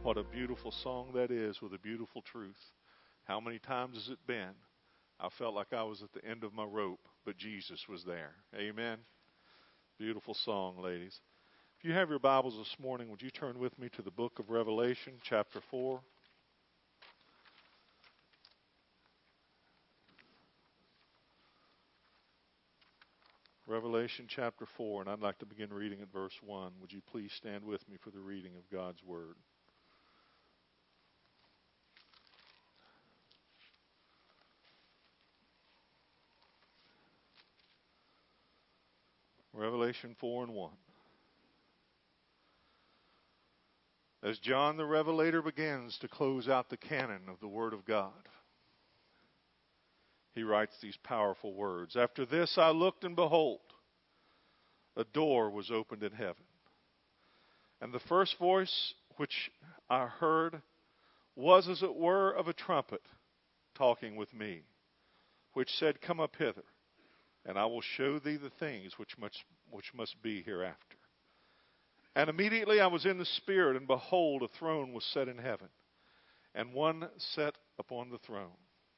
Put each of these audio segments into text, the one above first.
What a beautiful song that is with a beautiful truth. How many times has it been? I felt like I was at the end of my rope, but Jesus was there. Amen. Beautiful song, ladies. If you have your Bibles this morning, would you turn with me to the book of Revelation, chapter 4? Revelation chapter 4, and I'd like to begin reading at verse 1. Would you please stand with me for the reading of God's Word? Revelation 4 and 1. As John the Revelator begins to close out the canon of the Word of God, he writes these powerful words. After this I looked, and behold, a door was opened in heaven. And the first voice which I heard was as it were of a trumpet talking with me, which said, Come up hither, and I will show thee the things which must be hereafter. And immediately I was in the Spirit, and behold, a throne was set in heaven, and one sat upon the throne.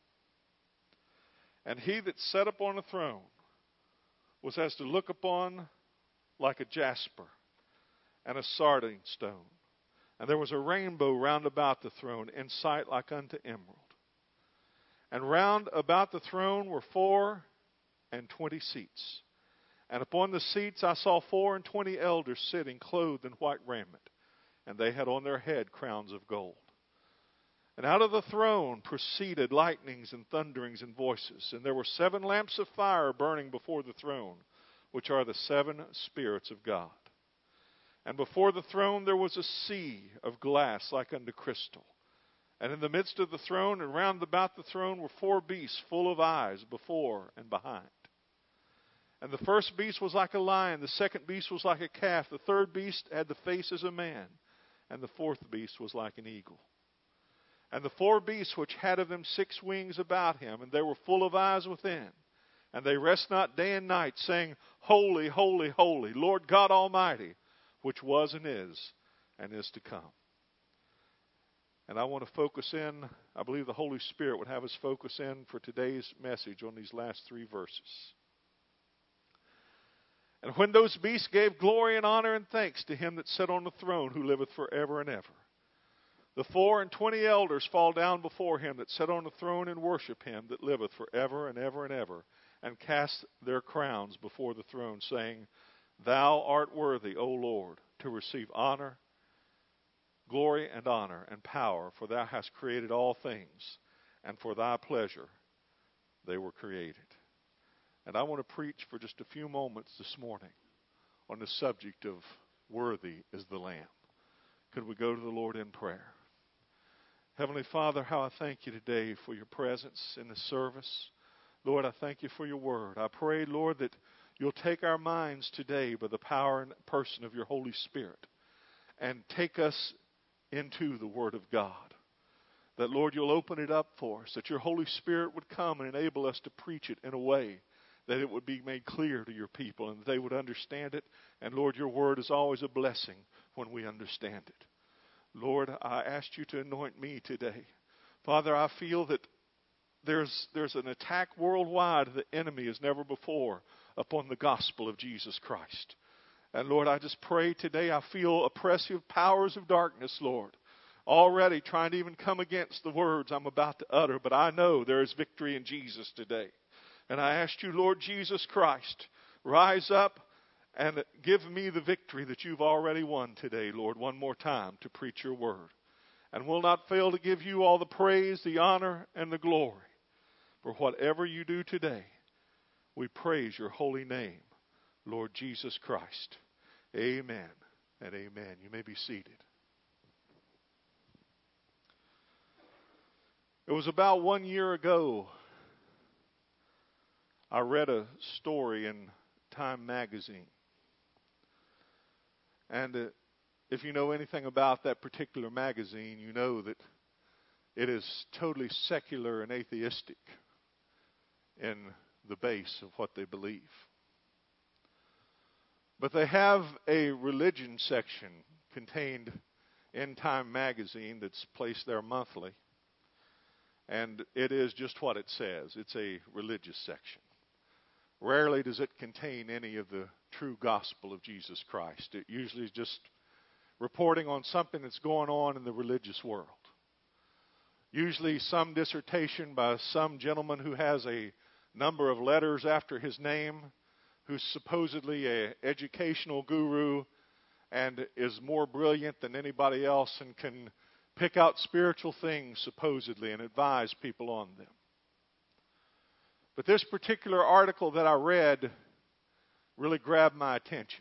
And he that sat upon the throne was as to look upon like a jasper and a sardine stone. And there was a rainbow round about the throne, in sight like unto emerald. And round about the throne were 24 seats. And upon the seats I saw 24 elders sitting, clothed in white raiment, and they had on their head crowns of gold. And out of the throne proceeded lightnings and thunderings and voices. And there were 7 lamps of fire burning before the throne, which are the 7 spirits of God. And before the throne there was a sea of glass like unto crystal. And in the midst of the throne and round about the throne were 4 beasts full of eyes before and behind. And the first beast was like a lion, the second beast was like a calf, the third beast had the face as a man, and the fourth beast was like an eagle. And the 4 beasts which had of them 6 wings about him, and they were full of eyes within. And they rest not day and night, saying, Holy, holy, holy, Lord God Almighty, which was and is to come. And I want to focus in, I believe the Holy Spirit would have us focus in for today's message on these last 3 verses. And when those beasts gave glory and honor and thanks to him that sat on the throne, who liveth forever and ever, the 24 elders fall down before him that sat on the throne, and worship him that liveth forever and ever and ever, and cast their crowns before the throne, saying, Thou art worthy, O Lord, to receive honor, glory, and honor, and power, for thou hast created all things, and for thy pleasure they were created. And I want to preach for just a few moments this morning on the subject of worthy is the Lamb. Could we go to the Lord in prayer? Heavenly Father, how I thank you today for your presence in the service. Lord, I thank you for your word. I pray, Lord, that you'll take our minds today by the power and person of your Holy Spirit and take us into the Word of God. That, Lord, you'll open it up for us, that your Holy Spirit would come and enable us to preach it in a way that it would be made clear to your people and that they would understand it. And, Lord, your word is always a blessing when we understand it. Lord, I asked you to anoint me today. Father, I feel that there's an attack worldwide of the enemy as never before upon the gospel of Jesus Christ. And Lord, I just pray today, I feel oppressive powers of darkness, Lord, already trying to even come against the words I'm about to utter. But I know there is victory in Jesus today. And I ask you, Lord Jesus Christ, rise up and give me the victory that you've already won today, Lord, one more time to preach your word. And we'll not fail to give you all the praise, the honor, and the glory. For whatever you do today, we praise your holy name, Lord Jesus Christ. Amen and amen. You may be seated. It was about 1 year ago, I read a story in Time magazine. And if you know anything about that particular magazine, you know that it is totally secular and atheistic in the base of what they believe. But they have a religion section contained End Time magazine that's placed there monthly. And it is just what it says. It's a religious section. Rarely does it contain any of the true gospel of Jesus Christ. It usually is just reporting on something that's going on in the religious world. Usually some dissertation by some gentleman who has a number of letters after his name, who's supposedly an educational guru and is more brilliant than anybody else and can pick out spiritual things supposedly and advise people on them. But this particular article that I read really grabbed my attention.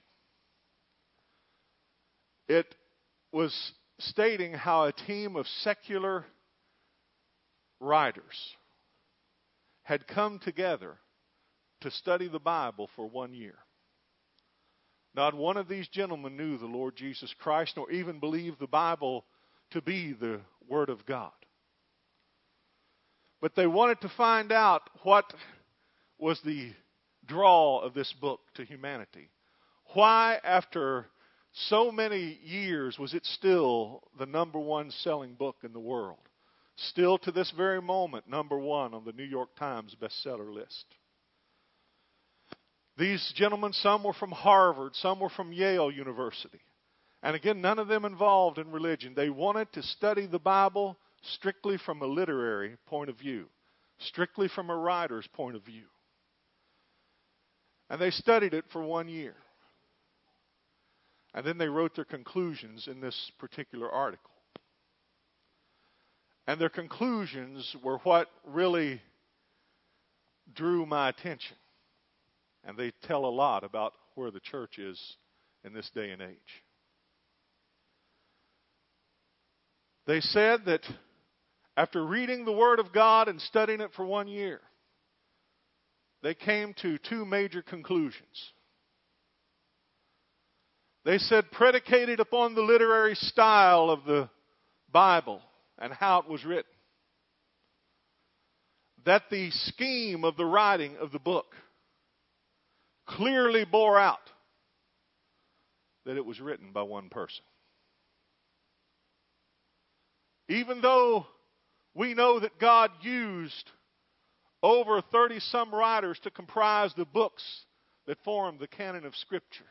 It was stating how a team of secular writers had come together to study the Bible for 1 year. Not one of these gentlemen knew the Lord Jesus Christ, nor even believed the Bible to be the Word of God. But they wanted to find out what was the draw of this book to humanity. Why, after so many years, was it still the number one selling book in the world? Still to this very moment, number one on the New York Times bestseller list. These gentlemen, some were from Harvard, some were from Yale University. And again, none of them involved in religion. They wanted to study the Bible strictly from a literary point of view, strictly from a writer's point of view. And they studied it for 1 year. And then they wrote their conclusions in this particular article. And their conclusions were what really drew my attention. And they tell a lot about where the church is in this day and age. They said that after reading the Word of God and studying it for 1 year, they came to two major conclusions. They said, predicated upon the literary style of the Bible and how it was written, that the scheme of the writing of the book clearly bore out that it was written by one person. Even though we know that God used over 30-some writers to comprise the books that form the canon of Scripture,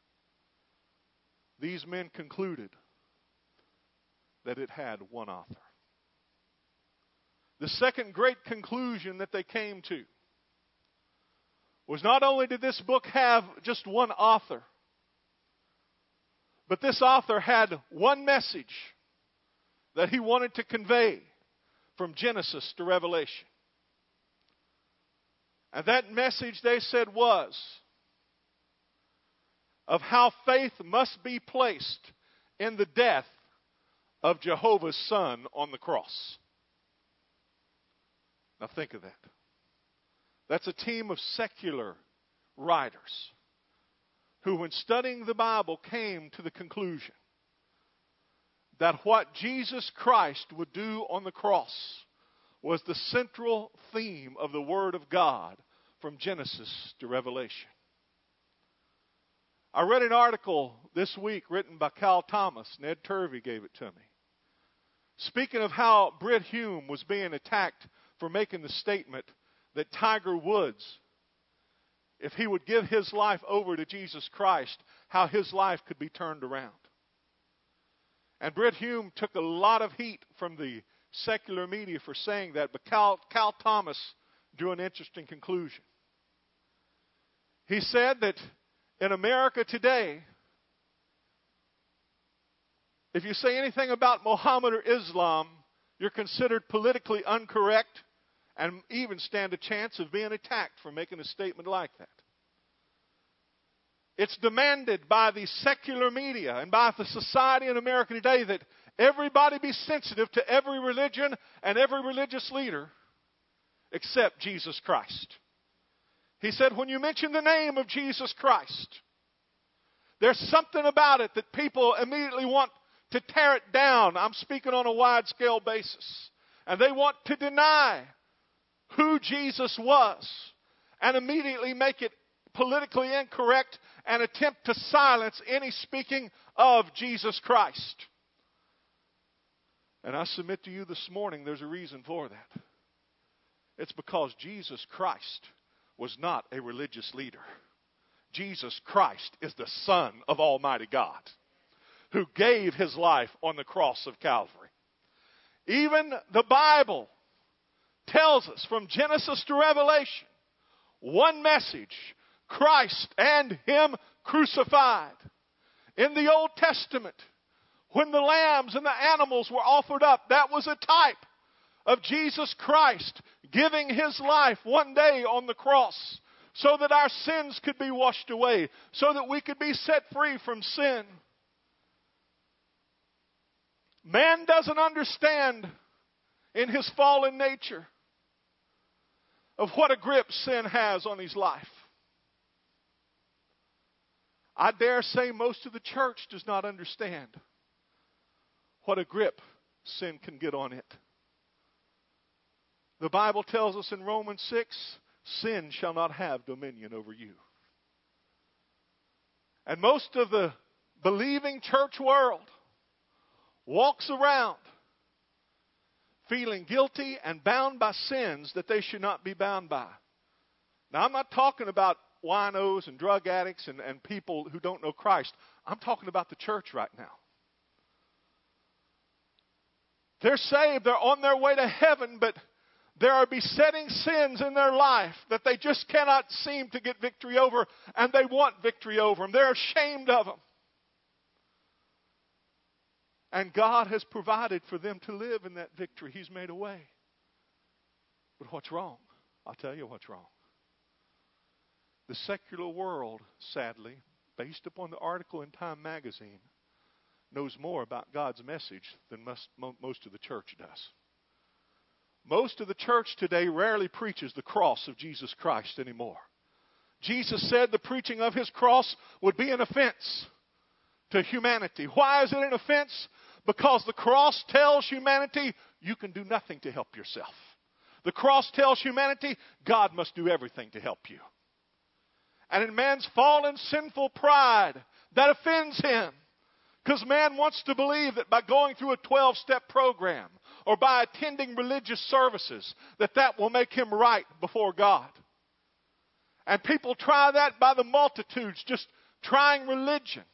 these men concluded that it had one author. The second great conclusion that they came to was not only did this book have just one author, but this author had one message that he wanted to convey from Genesis to Revelation. And that message, they said, was of how faith must be placed in the death of Jehovah's Son on the cross. Now think of that. That's a team of secular writers who, when studying the Bible, came to the conclusion that what Jesus Christ would do on the cross was the central theme of the Word of God from Genesis to Revelation. I read an article this week written by Cal Thomas. Ned Turvey gave it to me. Speaking of how Brit Hume was being attacked for making the statement that Tiger Woods, if he would give his life over to Jesus Christ, how his life could be turned around. And Brit Hume took a lot of heat from the secular media for saying that, but Cal Thomas drew an interesting conclusion. He said that in America today, if you say anything about Muhammad or Islam, you're considered politically incorrect and even stand a chance of being attacked for making a statement like that. It's demanded by the secular media and by the society in America today that everybody be sensitive to every religion and every religious leader except Jesus Christ. He said, when you mention the name of Jesus Christ, there's something about it that people immediately want to tear it down. I'm speaking on a wide-scale basis. And they want to deny who Jesus was and immediately make it politically incorrect and attempt to silence any speaking of Jesus Christ. And I submit to you this morning, there's a reason for that. It's because Jesus Christ was not a religious leader. Jesus Christ is the Son of Almighty God, who gave His life on the cross of Calvary. Even the Bible tells us from Genesis to Revelation, one message, Christ and Him crucified. In the Old Testament, when the lambs and the animals were offered up, that was a type of Jesus Christ giving His life one day on the cross so that our sins could be washed away, so that we could be set free from sin. Man doesn't understand in his fallen nature of what a grip sin has on his life. I dare say most of the church does not understand what a grip sin can get on it. The Bible tells us in Romans 6, sin shall not have dominion over you. And most of the believing church world walks around feeling guilty and bound by sins that they should not be bound by. Now, I'm not talking about winos and drug addicts and people who don't know Christ. I'm talking about the church right now. They're saved, they're on their way to heaven, but there are besetting sins in their life that they just cannot seem to get victory over, and they want victory over them. They're ashamed of them. And God has provided for them to live in that victory. He's made a way. But what's wrong? I'll tell you what's wrong. The secular world, sadly, based upon the article in Time magazine, knows more about God's message than most of the church does. Most of the church today rarely preaches the cross of Jesus Christ anymore. Jesus said the preaching of His cross would be an offense to humanity. Why is it an offense? Because the cross tells humanity you can do nothing to help yourself. The cross tells humanity God must do everything to help you. And in man's fallen sinful pride, that offends him. Because man wants to believe that by going through a 12-step program or by attending religious services, that will make him right before God. And people try that by the multitudes, just trying religion.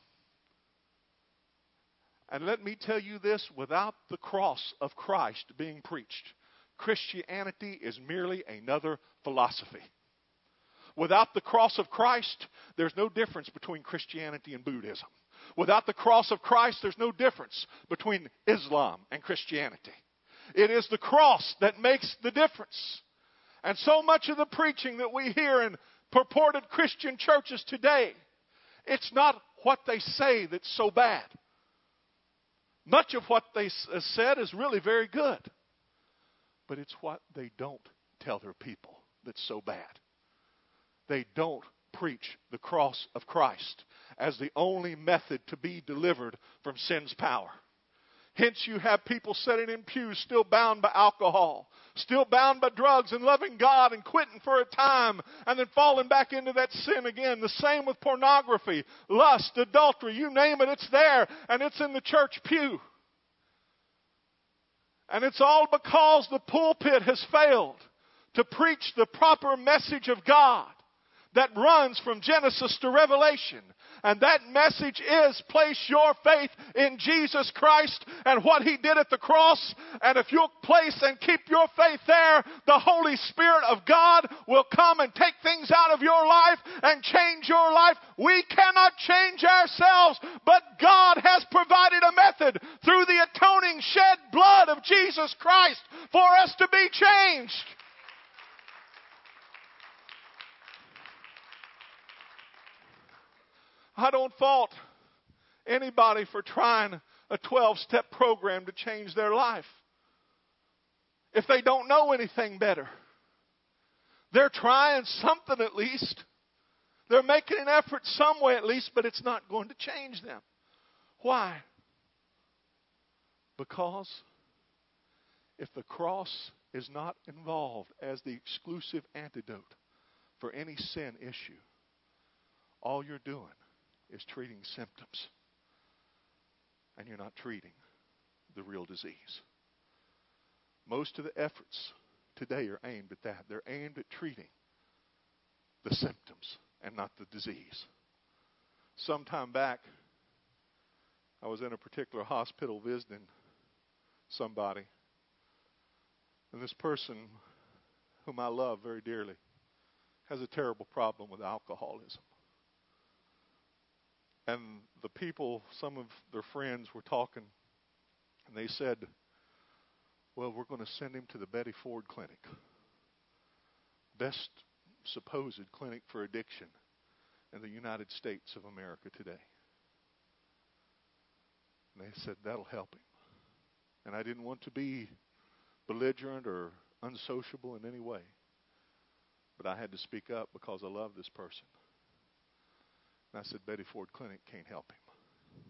And let me tell you this, without the cross of Christ being preached, Christianity is merely another philosophy. Without the cross of Christ, there's no difference between Christianity and Buddhism. Without the cross of Christ, there's no difference between Islam and Christianity. It is the cross that makes the difference. And so much of the preaching that we hear in purported Christian churches today, it's not what they say that's so bad. Much of what they said is really very good. But it's what they don't tell their people that's so bad. They don't preach the cross of Christ as the only method to be delivered from sin's power. Hence you have people sitting in pews still bound by alcohol, still bound by drugs and loving God and quitting for a time and then falling back into that sin again. The same with pornography, lust, adultery, you name it, it's there and it's in the church pew. And it's all because the pulpit has failed to preach the proper message of God that runs from Genesis to Revelation. And that message is place your faith in Jesus Christ and what He did at the cross. And if you'll place and keep your faith there, the Holy Spirit of God will come and take things out of your life and change your life. We cannot change ourselves, but God has provided a method through the atoning shed blood of Jesus Christ for us to be changed. I don't fault anybody for trying a 12-step program to change their life. If they don't know anything better, they're trying something at least. They're making an effort some way at least, but it's not going to change them. Why? Because if the cross is not involved as the exclusive antidote for any sin issue, all you're doing is treating symptoms. And you're not treating the real disease. Most of the efforts today are aimed at that. They're aimed at treating the symptoms and not the disease. Some time back, I was in a particular hospital visiting somebody. And this person, whom I love very dearly, has a terrible problem with alcoholism. And the people, some of their friends were talking, and they said, well, we're going to send him to the Betty Ford Clinic. Best supposed clinic for addiction in the United States of America today. And they said, that'll help him. And I didn't want to be belligerent or unsociable in any way. But I had to speak up because I love this person. And I said, Betty Ford Clinic can't help him.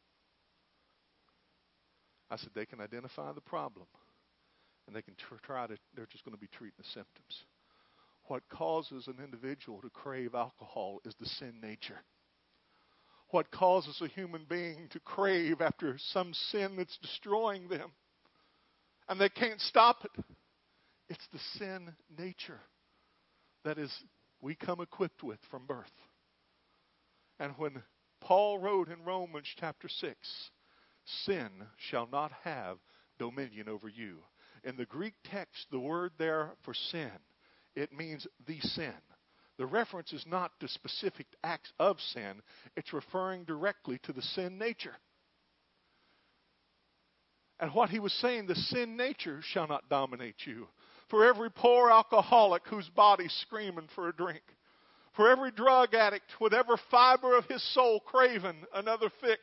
I said, they can identify the problem. And they can they're just going to be treating the symptoms. What causes an individual to crave alcohol is the sin nature. What causes a human being to crave after some sin that's destroying them, and they can't stop it, it's the sin nature that is we come equipped with from birth. And when Paul wrote in Romans chapter 6, sin shall not have dominion over you. In the Greek text, the word there for sin, it means the sin. The reference is not to specific acts of sin. It's referring directly to the sin nature. And what he was saying, the sin nature shall not dominate you. For every poor alcoholic whose body's screaming for a drink, for every drug addict with every fiber of his soul craving another fix,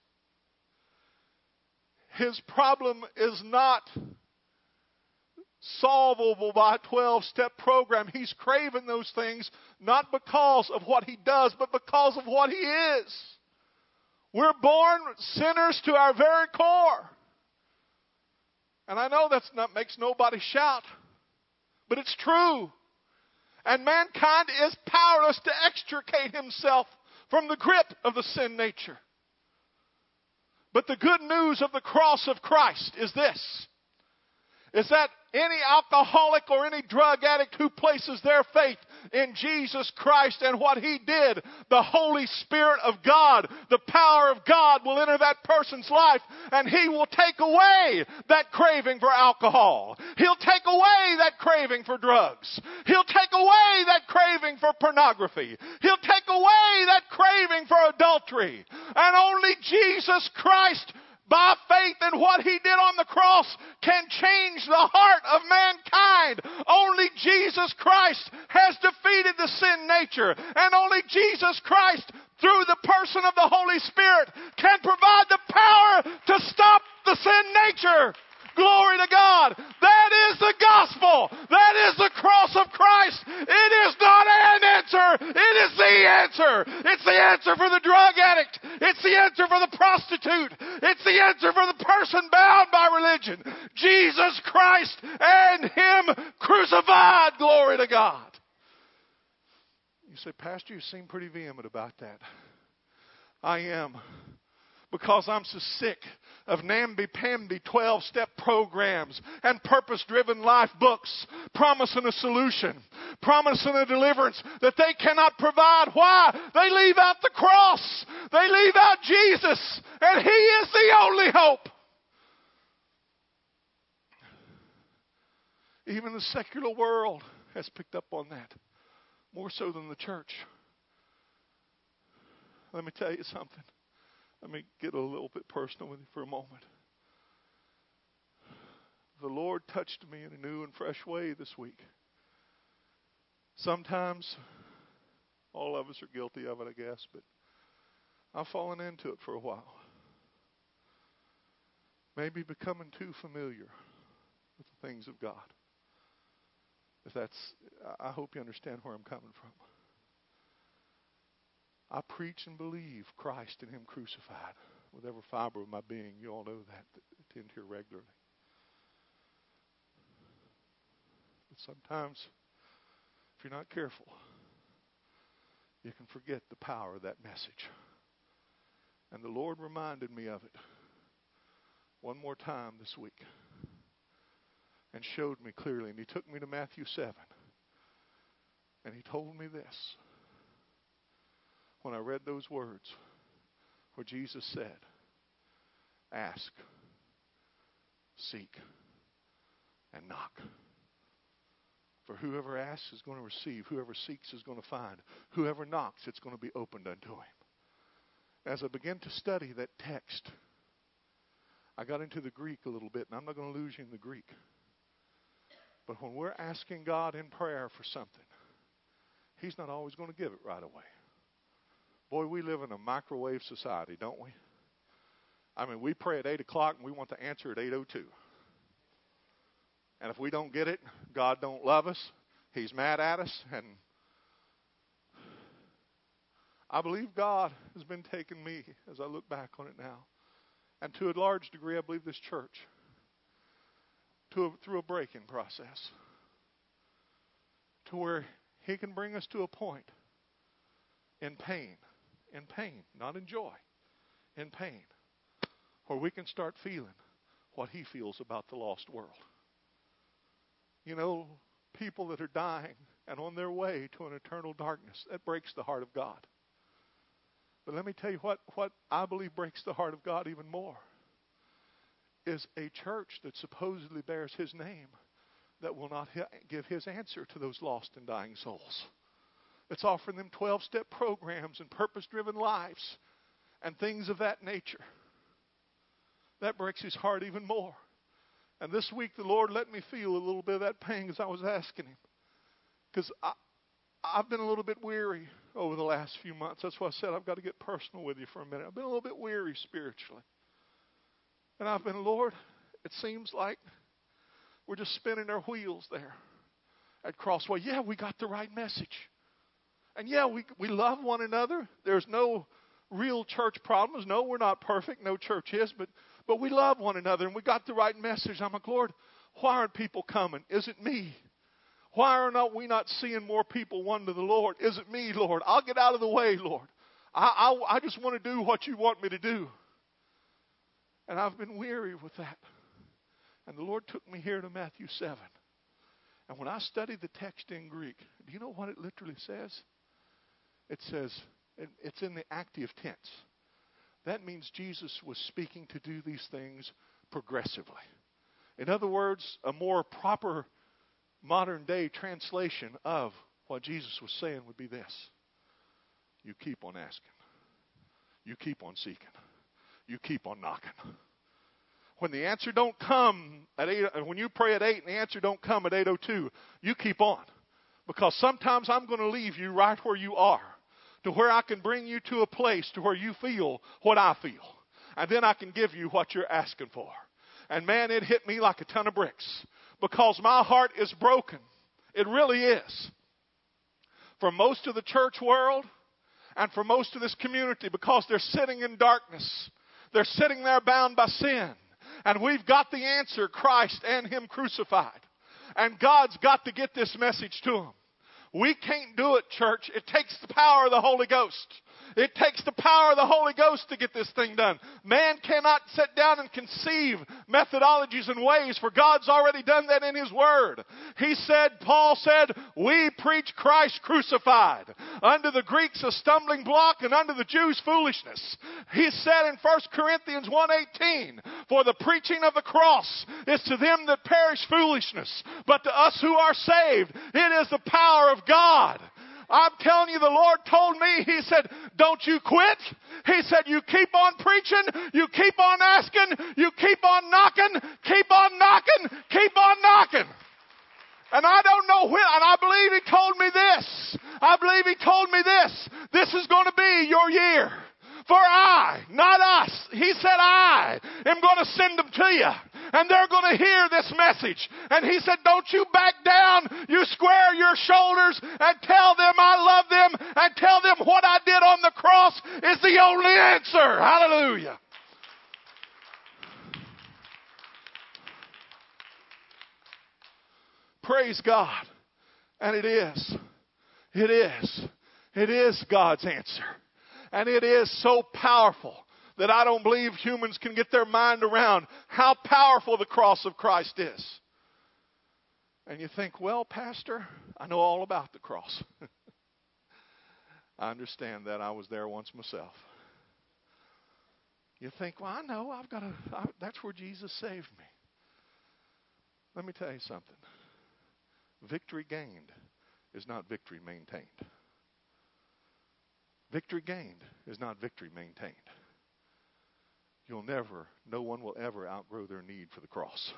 his problem is not solvable by a 12-step program. He's craving those things not because of what he does, but because of what he is. We're born sinners to our very core. And I know that makes nobody shout, but it's true. And mankind is powerless to extricate himself from the grip of the sin nature. But the good news of the cross of Christ is this, is that any alcoholic or any drug addict who places their faith in Jesus Christ and what He did, the Holy Spirit of God, the power of God will enter that person's life, and He will take away that craving for alcohol. He'll take away that craving for drugs. He'll take away that craving for pornography. He'll take away that craving for adultery. And only Jesus Christ, by faith in what He did on the cross, can change the heart of mankind. Only Jesus Christ has defeated the sin nature. And only Jesus Christ, through the person of the Holy Spirit, can provide the power to stop the sin nature. Glory to God. That is the gospel. That is the cross of Christ. It is not an answer. It is the answer. It's the answer for the drug addict. It's the answer for the prostitute. It's the answer for the person bound by religion. Jesus Christ and Him crucified. Glory to God. You say, Pastor, you seem pretty vehement about that. I am. Because I'm so sick of namby-pamby 12-step programs and purpose-driven life books promising a solution, promising a deliverance that they cannot provide. Why? They leave out the cross. They leave out Jesus. And He is the only hope. Even the secular world has picked up on that, more so than the church. Let me tell you something. Let me get a little bit personal with you for a moment. The Lord touched me in a new and fresh way this week. Sometimes, all of us are guilty of it, I guess, but I've fallen into it for a while. Maybe becoming too familiar with the things of God. I hope you understand where I'm coming from. I preach and believe Christ and Him crucified with every fiber of my being. You all know that. I attend here regularly. But sometimes, if you're not careful, you can forget the power of that message. And the Lord reminded me of it one more time this week. and showed me clearly. And he took me to Matthew 7. And he told me this. When I read those words where Jesus said, ask, seek, and knock. For whoever asks is going to receive. Whoever seeks is going to find. Whoever knocks, it's going to be opened unto him. As I began to study that text, I got into the Greek a little bit, and I'm not going to lose you in the Greek. But when we're asking God in prayer for something, He's not always going to give it right away. Boy, we live in a microwave society, don't we? I mean, we pray at 8 o'clock and we want the answer at 8:02. And if we don't get it, God don't love us. He's mad at us. And I believe God has been taking me as I look back on it now. And to a large degree, I believe this church through a breaking process to where He can bring us to a point in pain, not in joy, in pain, where we can start feeling what He feels about the lost world. You know, people that are dying and on their way to an eternal darkness, that breaks the heart of God. But let me tell you what I believe breaks the heart of God even more is a church that supposedly bears His name that will not give His answer to those lost and dying souls. It's offering them 12-step programs and purpose-driven lives and things of that nature. That breaks His heart even more. And this week the Lord let me feel a little bit of that pain as I was asking Him. Because I've been a little bit weary over the last few months. That's why I said I've got to get personal with you for a minute. I've been a little bit weary spiritually. And I've been, Lord, it seems like we're just spinning our wheels there at Crossway. Yeah, we got the right message. And yeah, we love one another. There's no real church problems. No, we're not perfect. No church is. But we love one another and we got the right message. I'm like, Lord, why aren't people coming? Is it me? Why are we not seeing more people won to the Lord? Is it me, Lord? I'll get out of the way, Lord. I just want to do what you want me to do. And I've been weary with that. And the Lord took me here to Matthew 7. And when I studied the text in Greek, do you know what it literally says? It says, it's in the active tense. That means Jesus was speaking to do these things progressively. In other words, a more proper modern day translation of what Jesus was saying would be this. You keep on asking. You keep on seeking. You keep on knocking. When the answer don't come at 8, when you pray at 8 and the answer don't come at 8:02, you keep on. Because sometimes I'm going to leave you right where you are to where I can bring you to a place to where you feel what I feel. And then I can give you what you're asking for. And man, it hit me like a ton of bricks. Because my heart is broken. It really is. For most of the church world and for most of this community, because they're sitting in darkness. They're sitting there bound by sin. And we've got the answer, Christ and Him crucified. And God's got to get this message to them. We can't do it, church. It takes the power of the Holy Ghost. It takes the power of the Holy Ghost to get this thing done. Man cannot sit down and conceive methodologies and ways, for God's already done that in His Word. Paul said, we preach Christ crucified. Unto the Greeks a stumbling block and unto the Jews foolishness. He said in 1 Corinthians 1:18, for the preaching of the cross is to them that perish foolishness, but to us who are saved, it is the power of God. I'm telling you, the Lord told me, He said, don't you quit. He said, you keep on preaching, you keep on asking, you keep on knocking, keep on knocking, keep on knocking. And I don't know when, and I believe He told me this. I believe He told me this. This is going to be your year. For I, not us, He said I am going to send them to you. And they're going to hear this message. And He said, don't you back down. You square your shoulders and tell them I love them. And tell them what I did on the cross is the only answer. Hallelujah. Praise God. And it is. It is. It is God's answer. And it is so powerful that I don't believe humans can get their mind around how powerful the cross of Christ is. And you think, well, Pastor, I know all about the cross. I understand that. I was there once myself. You think, well, I know. That's where Jesus saved me. Let me tell you something. Victory gained is not victory maintained. Victory gained is not victory maintained. No one will ever outgrow their need for the cross.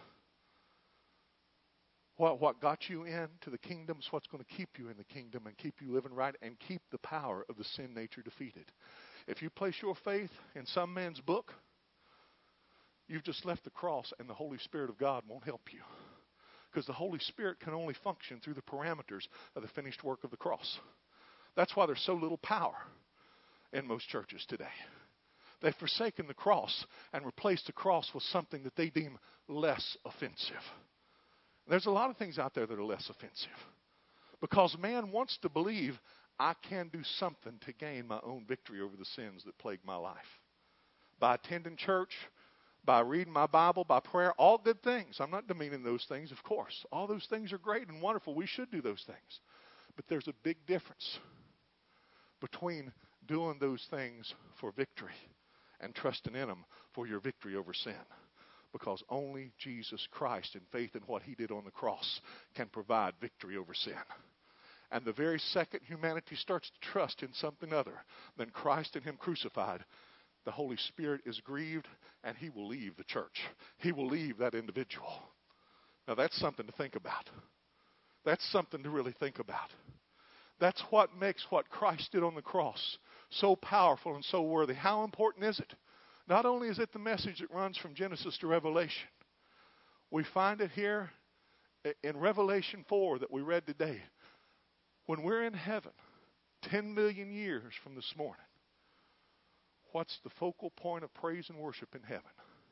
What got you into the kingdom is what's going to keep you in the kingdom and keep you living right and keep the power of the sin nature defeated. If you place your faith in some man's book, you've just left the cross, and the Holy Spirit of God won't help you. Because the Holy Spirit can only function through the parameters of the finished work of the cross. That's why there's so little power in most churches today. They've forsaken the cross and replaced the cross with something that they deem less offensive. There's a lot of things out there that are less offensive. Because man wants to believe I can do something to gain my own victory over the sins that plague my life. By attending church, by reading my Bible, by prayer, all good things. I'm not demeaning those things, of course. All those things are great and wonderful. We should do those things. But there's a big difference between doing those things for victory and trusting in them for your victory over sin. Because only Jesus Christ and faith in what He did on the cross can provide victory over sin. And the very second humanity starts to trust in something other than Christ and Him crucified, the Holy Spirit is grieved and He will leave the church. He will leave that individual. Now that's something to think about. That's something to really think about. That's what makes what Christ did on the cross so powerful and so worthy. How important is it? Not only is it the message that runs from Genesis to Revelation, we find it here in Revelation 4 that we read today. When we're in heaven, 10 million years from this morning, what's the focal point of praise and worship in heaven?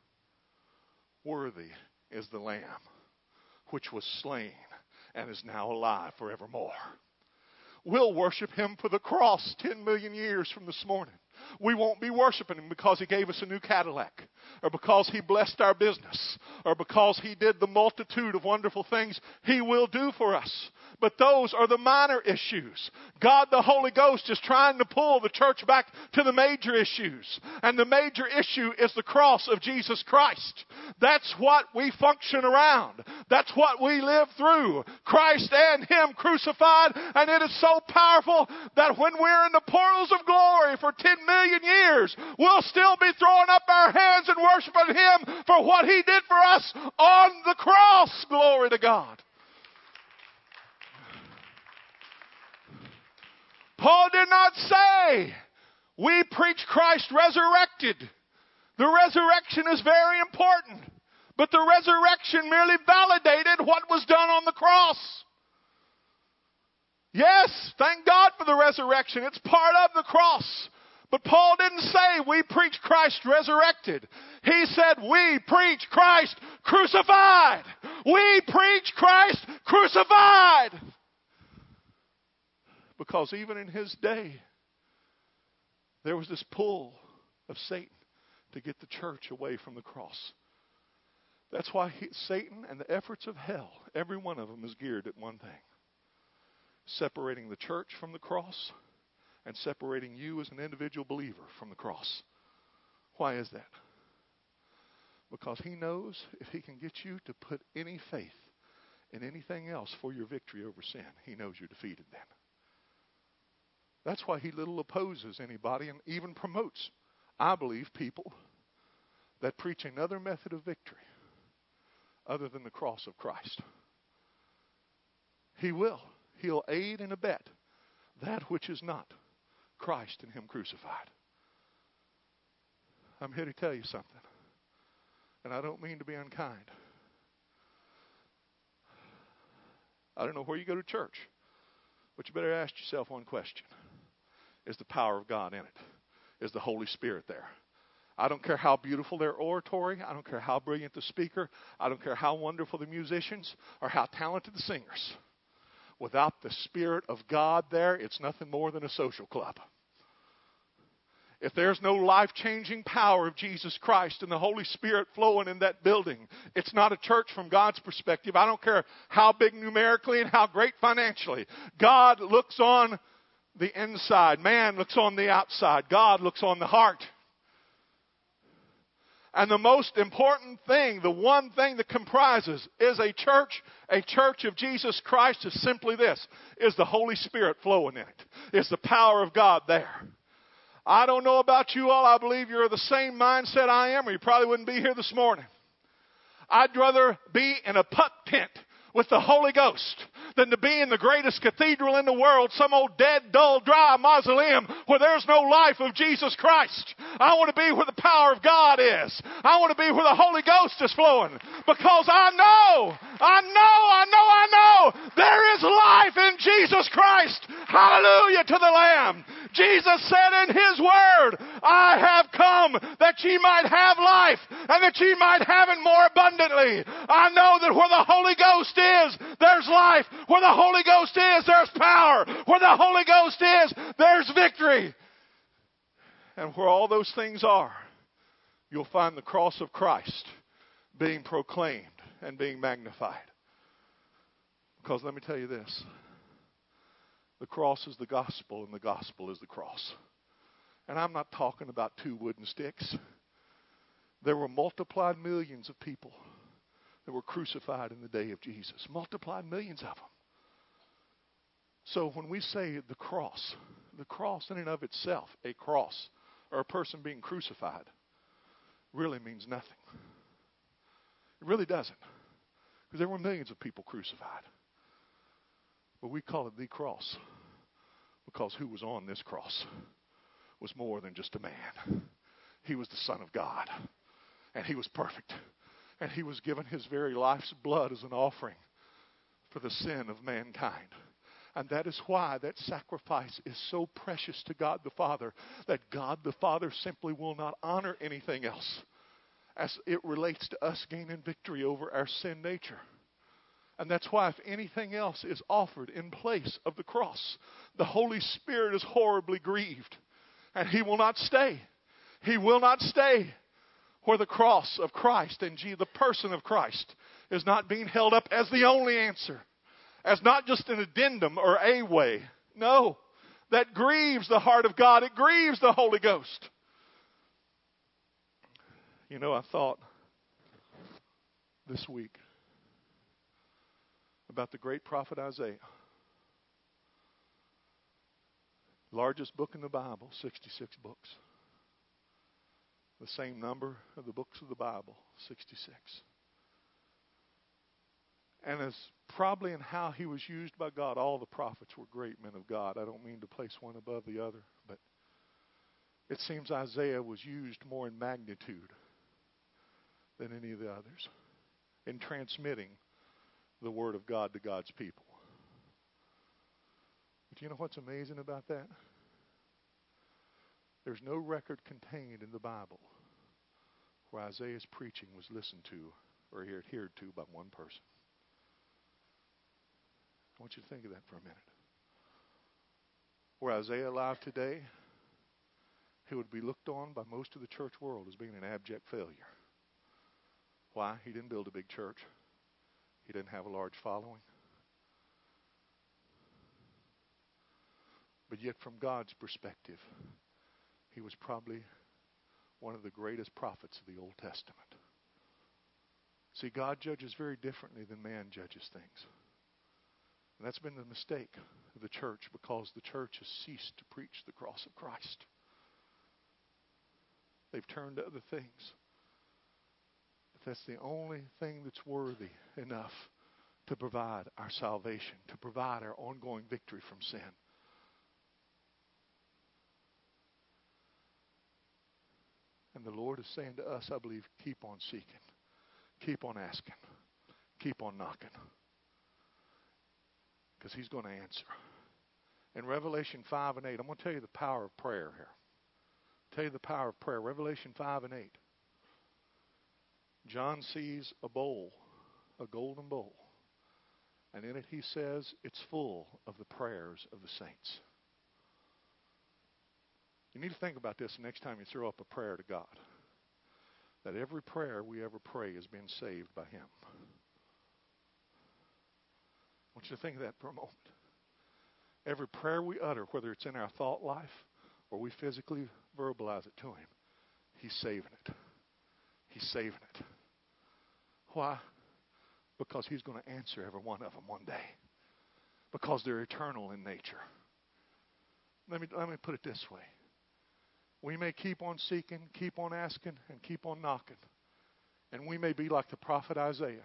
Worthy is the Lamb, which was slain and is now alive forevermore. We'll worship Him for the cross 10 million years from this morning. We won't be worshiping Him because He gave us a new Cadillac, or because He blessed our business, or because He did the multitude of wonderful things He will do for us. But those are the minor issues. God the Holy Ghost is trying to pull the church back to the major issues. And the major issue is the cross of Jesus Christ. That's what we function around. That's what we live through. Christ and Him crucified. And it is so powerful that when we're in the portals of glory for 10 million years, we'll still be throwing up our hands and worshiping Him for what He did for us on the cross. Glory to God. Paul did not say, we preach Christ resurrected. The resurrection is very important. But the resurrection merely validated what was done on the cross. Yes, thank God for the resurrection. It's part of the cross. But Paul didn't say we preach Christ resurrected. He said we preach Christ crucified. We preach Christ crucified. Because even in His day, there was this pull of Satan to get the church away from the cross. That's why Satan and the efforts of hell, every one of them is geared at one thing. Separating the church from the cross and separating you as an individual believer from the cross. Why is that? Because he knows if he can get you to put any faith in anything else for your victory over sin, he knows you're defeated then. That's why he little opposes anybody and even promotes, I believe, people that preach another method of victory other than the cross of Christ. He will. He'll aid and abet that which is not Christ and Him crucified. I'm here to tell you something, and I don't mean to be unkind. I don't know where you go to church, but you better ask yourself one question. Is the power of God in it? Is the Holy Spirit there? I don't care how beautiful their oratory. I don't care how brilliant the speaker. I don't care how wonderful the musicians or how talented the singers. Without the Spirit of God there, it's nothing more than a social club. If there's no life-changing power of Jesus Christ and the Holy Spirit flowing in that building, it's not a church from God's perspective. I don't care how big numerically and how great financially. God looks on the inside. Man looks on the outside. God looks on the heart. And the most important thing, the one thing that comprises is a church of Jesus Christ is simply this, is the Holy Spirit flowing in it. Is the power of God there. I don't know about you all. I believe you're of the same mindset I am, or you probably wouldn't be here this morning. I'd rather be in a pup tent with the Holy Ghost than to be in the greatest cathedral in the world, some old dead, dull, dry mausoleum where there's no life of Jesus Christ. I want to be where the power of God is. I want to be where the Holy Ghost is flowing, because I know there is life in Jesus Christ. Hallelujah to the Lamb. Jesus said in His Word, I have come that ye might have life and that ye might have it more abundantly. I know that where the Holy Ghost is, there's life. Where the Holy Ghost is, there's power. Where the Holy Ghost is, there's victory. And where all those things are, you'll find the cross of Christ being proclaimed and being magnified. Because let me tell you this. The cross is the gospel, and the gospel is the cross. And I'm not talking about two wooden sticks. There were multiplied millions of people that were crucified in the day of Jesus. Multiplied millions of them. So when we say the cross in and of itself, a cross, or a person being crucified, really means nothing. It really doesn't. Because there were millions of people crucified. But we call it the cross because who was on this cross was more than just a man. He was the Son of God. And He was perfect. And He was given His very life's blood as an offering for the sin of mankind. And that is why that sacrifice is so precious to God the Father, that God the Father simply will not honor anything else as it relates to us gaining victory over our sin nature. And that's why if anything else is offered in place of the cross, the Holy Spirit is horribly grieved. And He will not stay. He will not stay where the cross of Christ and the person of Christ is not being held up as the only answer. As not just an addendum or a way. No, that grieves the heart of God. It grieves the Holy Ghost. You know, I thought this week about the great prophet Isaiah. Largest book in the Bible, 66 books. The same number of the books of the Bible, 66. And as probably in how he was used by God, all the prophets were great men of God. I don't mean to place one above the other, but it seems Isaiah was used more in magnitude than any of the others in transmitting the Word of God to God's people. But you know what's amazing about that? There's no record contained in the Bible where Isaiah's preaching was listened to or adhered to by one person. I want you to think of that for a minute. Were Isaiah alive today, he would be looked on by most of the church world as being an abject failure. Why? He didn't build a big church. He didn't have a large following. But yet from God's perspective, he was probably one of the greatest prophets of the Old Testament. See, God judges very differently than man judges things. And that's been the mistake of the church, because the church has ceased to preach the cross of Christ. They've turned to other things. But that's the only thing that's worthy enough to provide our salvation, to provide our ongoing victory from sin. And the Lord is saying to us, I believe, keep on seeking, keep on asking, keep on knocking. Because He's going to answer. In Revelation 5 and 8, I'm going to tell you the power of prayer here. Tell you the power of prayer. Revelation 5 and 8. John sees a bowl, a golden bowl. And in it he says it's full of the prayers of the saints. You need to think about this the next time you throw up a prayer to God. That every prayer we ever pray is being saved by Him. I want you to think of that for a moment. Every prayer we utter, whether it's in our thought life or we physically verbalize it to Him, He's saving it. He's saving it. Why? Because He's going to answer every one of them one day. Because they're eternal in nature. Let me put it this way. We may keep on seeking, keep on asking, and keep on knocking. And we may be like the prophet Isaiah.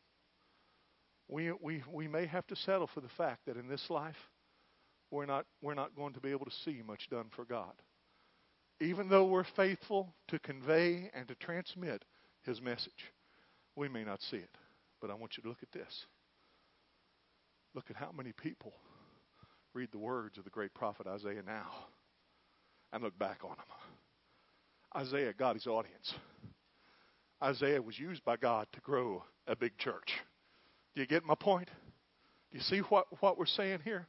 We may have to settle for the fact that in this life, we're not going to be able to see much done for God. Even though we're faithful to convey and to transmit His message, we may not see it. But I want you to look at this. Look at how many people read the words of the great prophet Isaiah now and look back on them. Isaiah got his audience. Isaiah was used by God to grow a big church. Do you get my point? Do you see what we're saying here?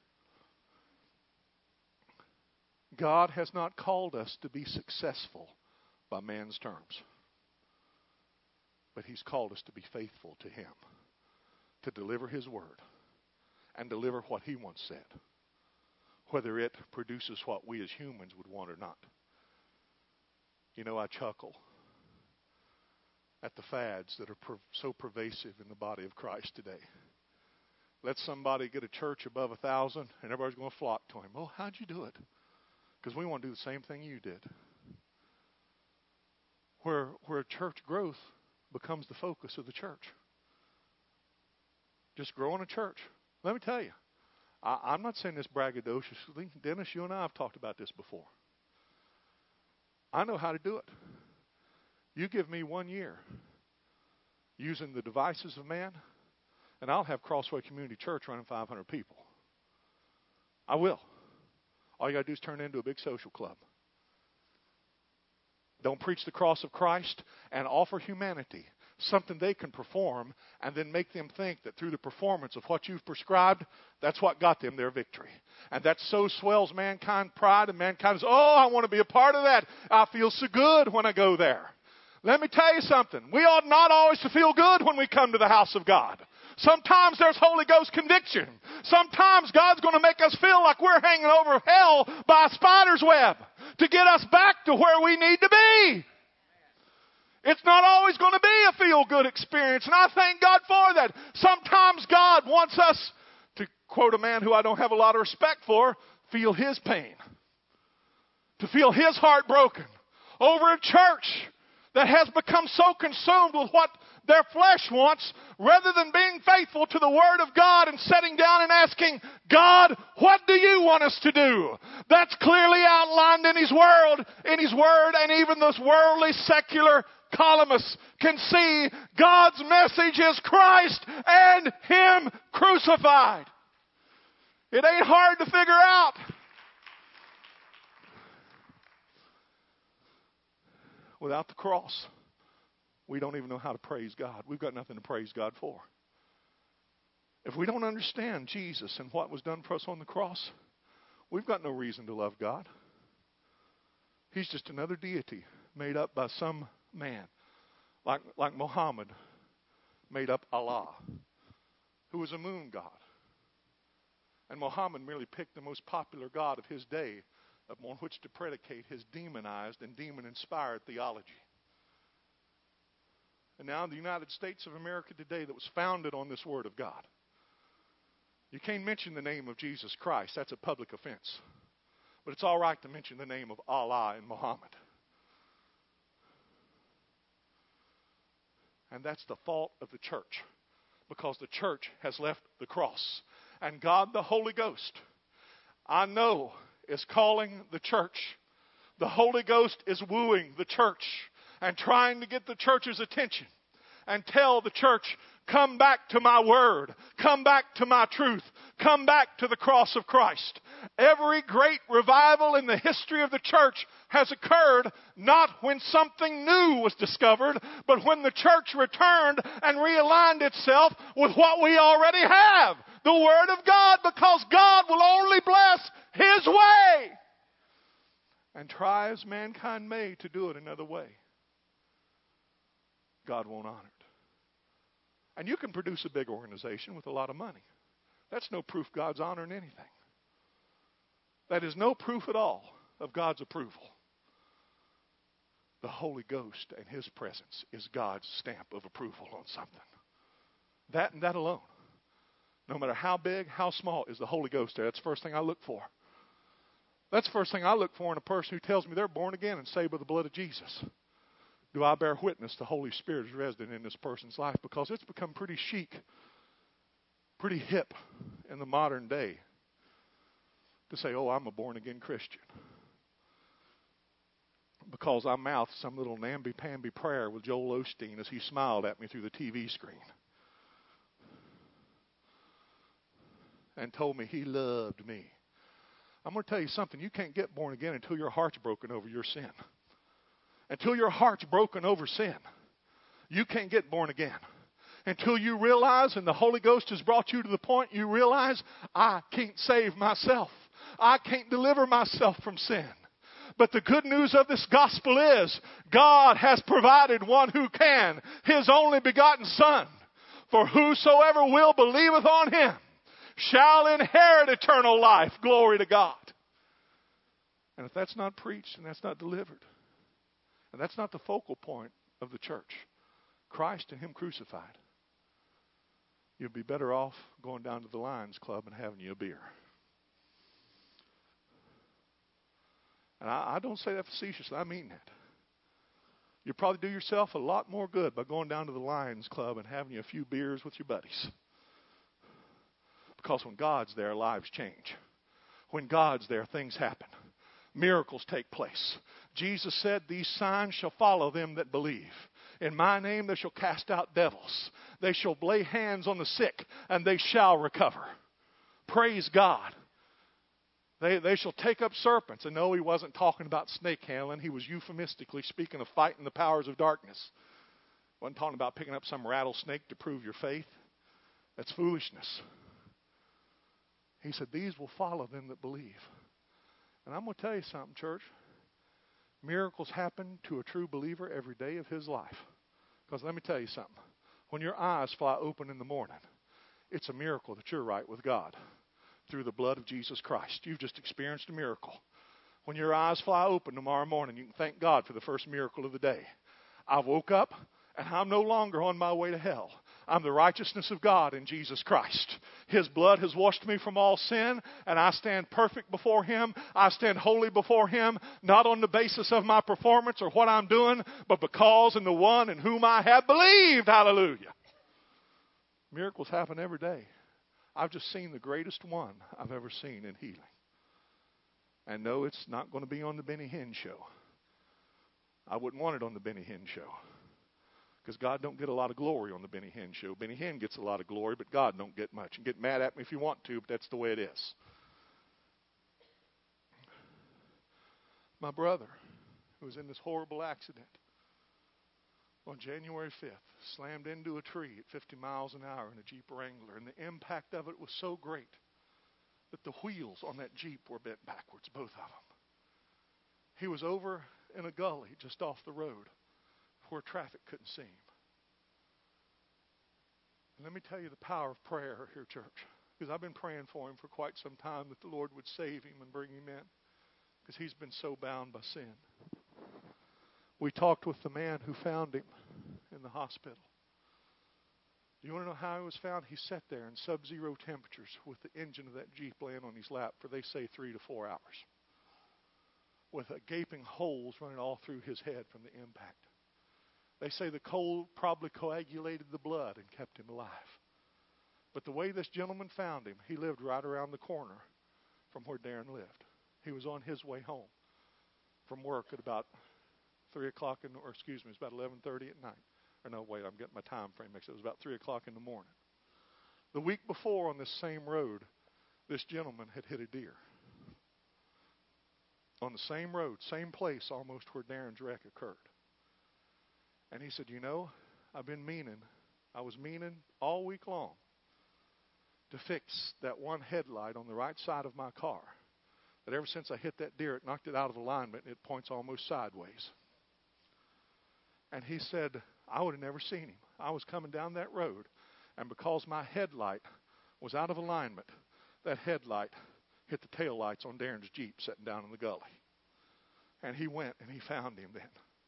God has not called us to be successful by man's terms. But He's called us to be faithful to Him, to deliver His word, and deliver what He once said, whether it produces what we as humans would want or not. You know, I chuckle at the fads that are so pervasive in the body of Christ today. Let somebody get a church above 1,000 and everybody's going to flock to him. Oh, how'd you do it? Because we want to do the same thing you did. Where church growth becomes the focus of the church. Just growing a church. Let me tell you, I'm not saying this braggadociously. Dennis, you and I have talked about this before. I know how to do it. You give me 1 year using the devices of man, and I'll have Crossway Community Church running 500 people. I will. All you got to do is turn it into a big social club. Don't preach the cross of Christ and offer humanity something they can perform and then make them think that through the performance of what you've prescribed, that's what got them their victory. And that so swells mankind pride, and mankind is, oh, I want to be a part of that. I feel so good when I go there. Let me tell you something. We ought not always to feel good when we come to the house of God. Sometimes there's Holy Ghost conviction. Sometimes God's going to make us feel like we're hanging over hell by a spider's web to get us back to where we need to be. It's not always going to be a feel-good experience, and I thank God for that. Sometimes God wants us, to quote a man who I don't have a lot of respect for, feel His pain. To feel His heart broken over a church that has become so consumed with what their flesh wants, rather than being faithful to the Word of God and sitting down and asking, God, what do you want us to do? That's clearly outlined in His Word, and even those worldly secular columnists can see God's message is Christ and Him crucified. It ain't hard to figure out. Without the cross, we don't even know how to praise God. We've got nothing to praise God for. If we don't understand Jesus and what was done for us on the cross, we've got no reason to love God. He's just another deity made up by some man, like Muhammad made up Allah, who was a moon god. And Muhammad merely picked the most popular god of his day upon which to predicate his demonized and demon-inspired theology. And now the United States of America today that was founded on this Word of God. You can't mention the name of Jesus Christ. That's a public offense. But it's all right to mention the name of Allah and Muhammad. And that's the fault of the church, because the church has left the cross. And God, the Holy Ghost, I know, is calling the church. The Holy Ghost is wooing the church and trying to get the church's attention and tell the church, come back to my word. Come back to my truth. Come back to the cross of Christ. Every great revival in the history of the church has occurred not when something new was discovered, but when the church returned and realigned itself with what we already have, the Word of God, because God will only bless His way. and try as mankind may to do it another way, God won't honor it. And you can produce a big organization with a lot of money. That's no proof God's honoring anything. That is no proof at all of God's approval. The Holy Ghost and His presence is God's stamp of approval on something. That and that alone. No matter how big, how small, is the Holy Ghost there. That's the first thing I look for. That's the first thing I look for in a person who tells me they're born again and saved by the blood of Jesus. Do I bear witness the Holy Spirit is resident in this person's life? Because it's become pretty chic, pretty hip in the modern day to say, oh, I'm a born-again Christian. Because I mouthed some little namby-pamby prayer with Joel Osteen as he smiled at me through the TV screen and told me he loved me. I'm going to tell you something. You can't get born again until your heart's broken over your sin. Until your heart's broken over sin, you can't get born again. Until you realize, and the Holy Ghost has brought you to the point you realize, I can't save myself. I can't deliver myself from sin. But the good news of this gospel is God has provided one who can, His only begotten Son. For whosoever will believeth on Him shall inherit eternal life. Glory to God. And if that's not preached and that's not delivered, and that's not the focal point of the church, Christ and Him crucified, you'd be better off going down to the Lions Club and having you a beer. And I don't say that facetiously. I mean that. You'll probably do yourself a lot more good by going down to the Lions Club and having you a few beers with your buddies. Because when God's there, lives change. When God's there, things happen. Miracles take place. Jesus said, these signs shall follow them that believe. In my name they shall cast out devils. They shall lay hands on the sick, and they shall recover. Praise God. They shall take up serpents. And no, He wasn't talking about snake handling. He was euphemistically speaking of fighting the powers of darkness. He wasn't talking about picking up some rattlesnake to prove your faith. That's foolishness. He said, these will follow them that believe. And I'm going to tell you something, church. Miracles happen to a true believer every day of his life. Because let me tell you something. When your eyes fly open in the morning, it's a miracle that you're right with God through the blood of Jesus Christ. You've just experienced a miracle. When your eyes fly open tomorrow morning, you can thank God for the first miracle of the day. I woke up, and I'm no longer on my way to hell. I'm the righteousness of God in Jesus Christ. His blood has washed me from all sin, and I stand perfect before Him. I stand holy before Him, not on the basis of my performance or what I'm doing, but because in the one in whom I have believed. Hallelujah. Miracles happen every day. I've just seen the greatest one I've ever seen in healing. And no, it's not going to be on the Benny Hinn show. I wouldn't want it on the Benny Hinn show. Because God don't get a lot of glory on the Benny Hinn show. Benny Hinn gets a lot of glory, but God don't get much. And get mad at me if you want to, but that's the way it is. My brother, who was in this horrible accident on January 5th, slammed into a tree at 50 miles an hour in a Jeep Wrangler. And the impact of it was so great that the wheels on that Jeep were bent backwards, both of them. He was over in a gully just off the road where traffic couldn't see him. And let me tell you the power of prayer here, church. Because I've been praying for him for quite some time that the Lord would save him and bring him in. Because he's been so bound by sin. We talked with the man who found him in the hospital. Do you want to know how he was found? He sat there in sub-zero temperatures with the engine of that Jeep laying on his lap for, they say, 3 to 4 hours. With gaping holes running all through his head from the impact. They say the cold probably coagulated the blood and kept him alive. But the way this gentleman found him, he lived right around the corner from where Darren lived. He was on his way home from work at about 3 o'clock, it was about 11:30 at night. Or no, wait, I'm getting my time frame mixed up. It was about 3 o'clock in the morning. The week before on this same road, this gentleman had hit a deer. On the same road, same place almost where Darren's wreck occurred. And he said, you know, I was meaning all week long to fix that one headlight on the right side of my car that ever since I hit that deer, it knocked it out of alignment, and it points almost sideways. And he said, I would have never seen him. I was coming down that road, and because my headlight was out of alignment, that headlight hit the taillights on Darren's Jeep sitting down in the gully. And he went and he found him then.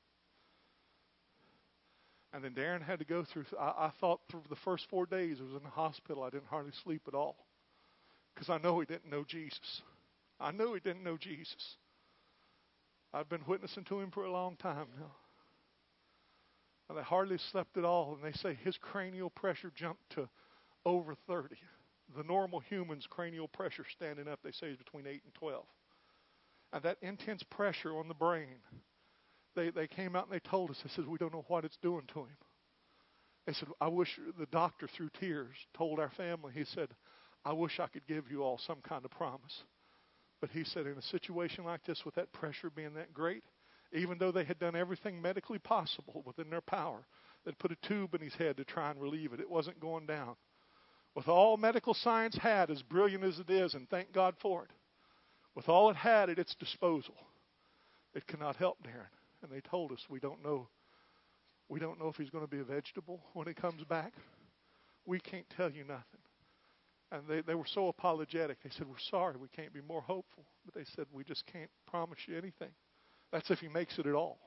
And then Darren had to go through, I thought through the first 4 days I was in the hospital, I didn't hardly sleep at all. Because I know he didn't know Jesus. I knew he didn't know Jesus. I've been witnessing to him for a long time now. And I hardly slept at all. And they say his cranial pressure jumped to over 30. The normal human's cranial pressure standing up, they say, is between 8 and 12. And that intense pressure on the brain, they came out and they told us, they said, we don't know what it's doing to him. They said, I wish, the doctor through tears told our family, he said, I wish I could give you all some kind of promise. But he said, in a situation like this, with that pressure being that great, even though they had done everything medically possible within their power, they'd put a tube in his head to try and relieve it. It wasn't going down. With all medical science had, as brilliant as it is, and thank God for it, with all it had at its disposal, it cannot help Darren. And they told us, we don't know if he's going to be a vegetable when he comes back. We can't tell you nothing. And they were so apologetic. They said, we're sorry, we can't be more hopeful. But they said, we just can't promise you anything. That's if he makes it at all.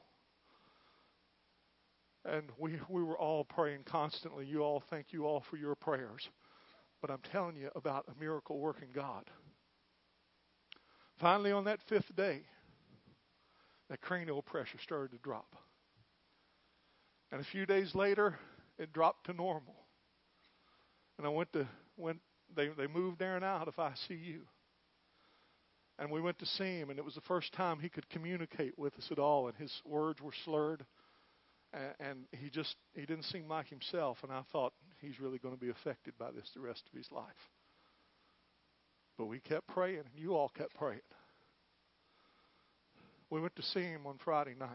And we were all praying constantly. Thank you all for your prayers. But I'm telling you about a miracle working God. Finally, on that 5th day, that cranial pressure started to drop. And a few days later, it dropped to normal. And they moved Darren out of ICU. And we went to see him, and it was the first time he could communicate with us at all, and his words were slurred. And he didn't seem like himself, and I thought he's really going to be affected by this the rest of his life. But we kept praying, and you all kept praying. We went to see him on Friday night.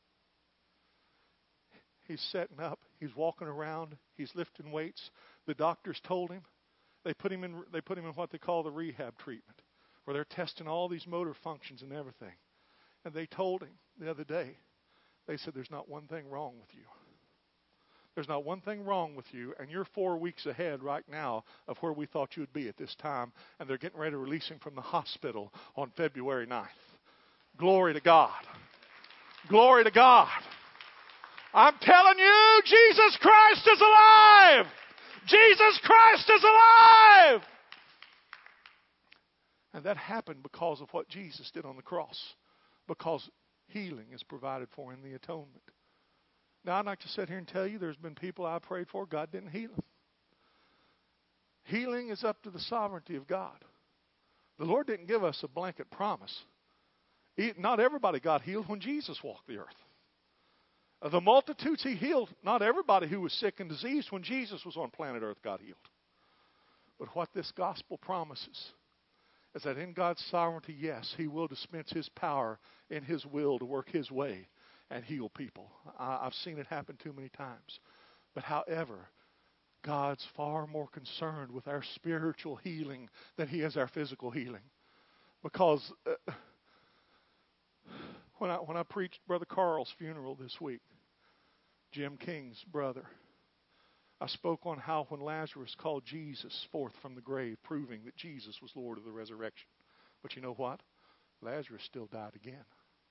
He's setting up. He's walking around. He's lifting weights. The doctors told him. They put him in what they call the rehab treatment, where they're testing all these motor functions and everything. And they told him the other day, they said, there's not one thing wrong with you. There's not one thing wrong with you, and you're 4 weeks ahead right now of where we thought you would be at this time, and they're getting ready to release him from the hospital on February 9th. Glory to God. Glory to God. I'm telling you, Jesus Christ is alive. Jesus Christ is alive. And that happened because of what Jesus did on the cross. Because healing is provided for in the atonement. Now, I'd like to sit here and tell you there's been people I prayed for, God didn't heal them. Healing is up to the sovereignty of God. The Lord didn't give us a blanket promise. Not everybody got healed when Jesus walked the earth. Of the multitudes he healed, not everybody who was sick and diseased when Jesus was on planet earth got healed. But what this gospel promises is that in God's sovereignty, yes, he will dispense his power in his will to work his way and heal people. I've seen it happen too many times. But however, God's far more concerned with our spiritual healing than he is our physical healing. Because when I preached Brother Carl's funeral this week, Jim King's brother, I spoke on how when Lazarus called Jesus forth from the grave, proving that Jesus was Lord of the resurrection. But you know what? Lazarus still died again.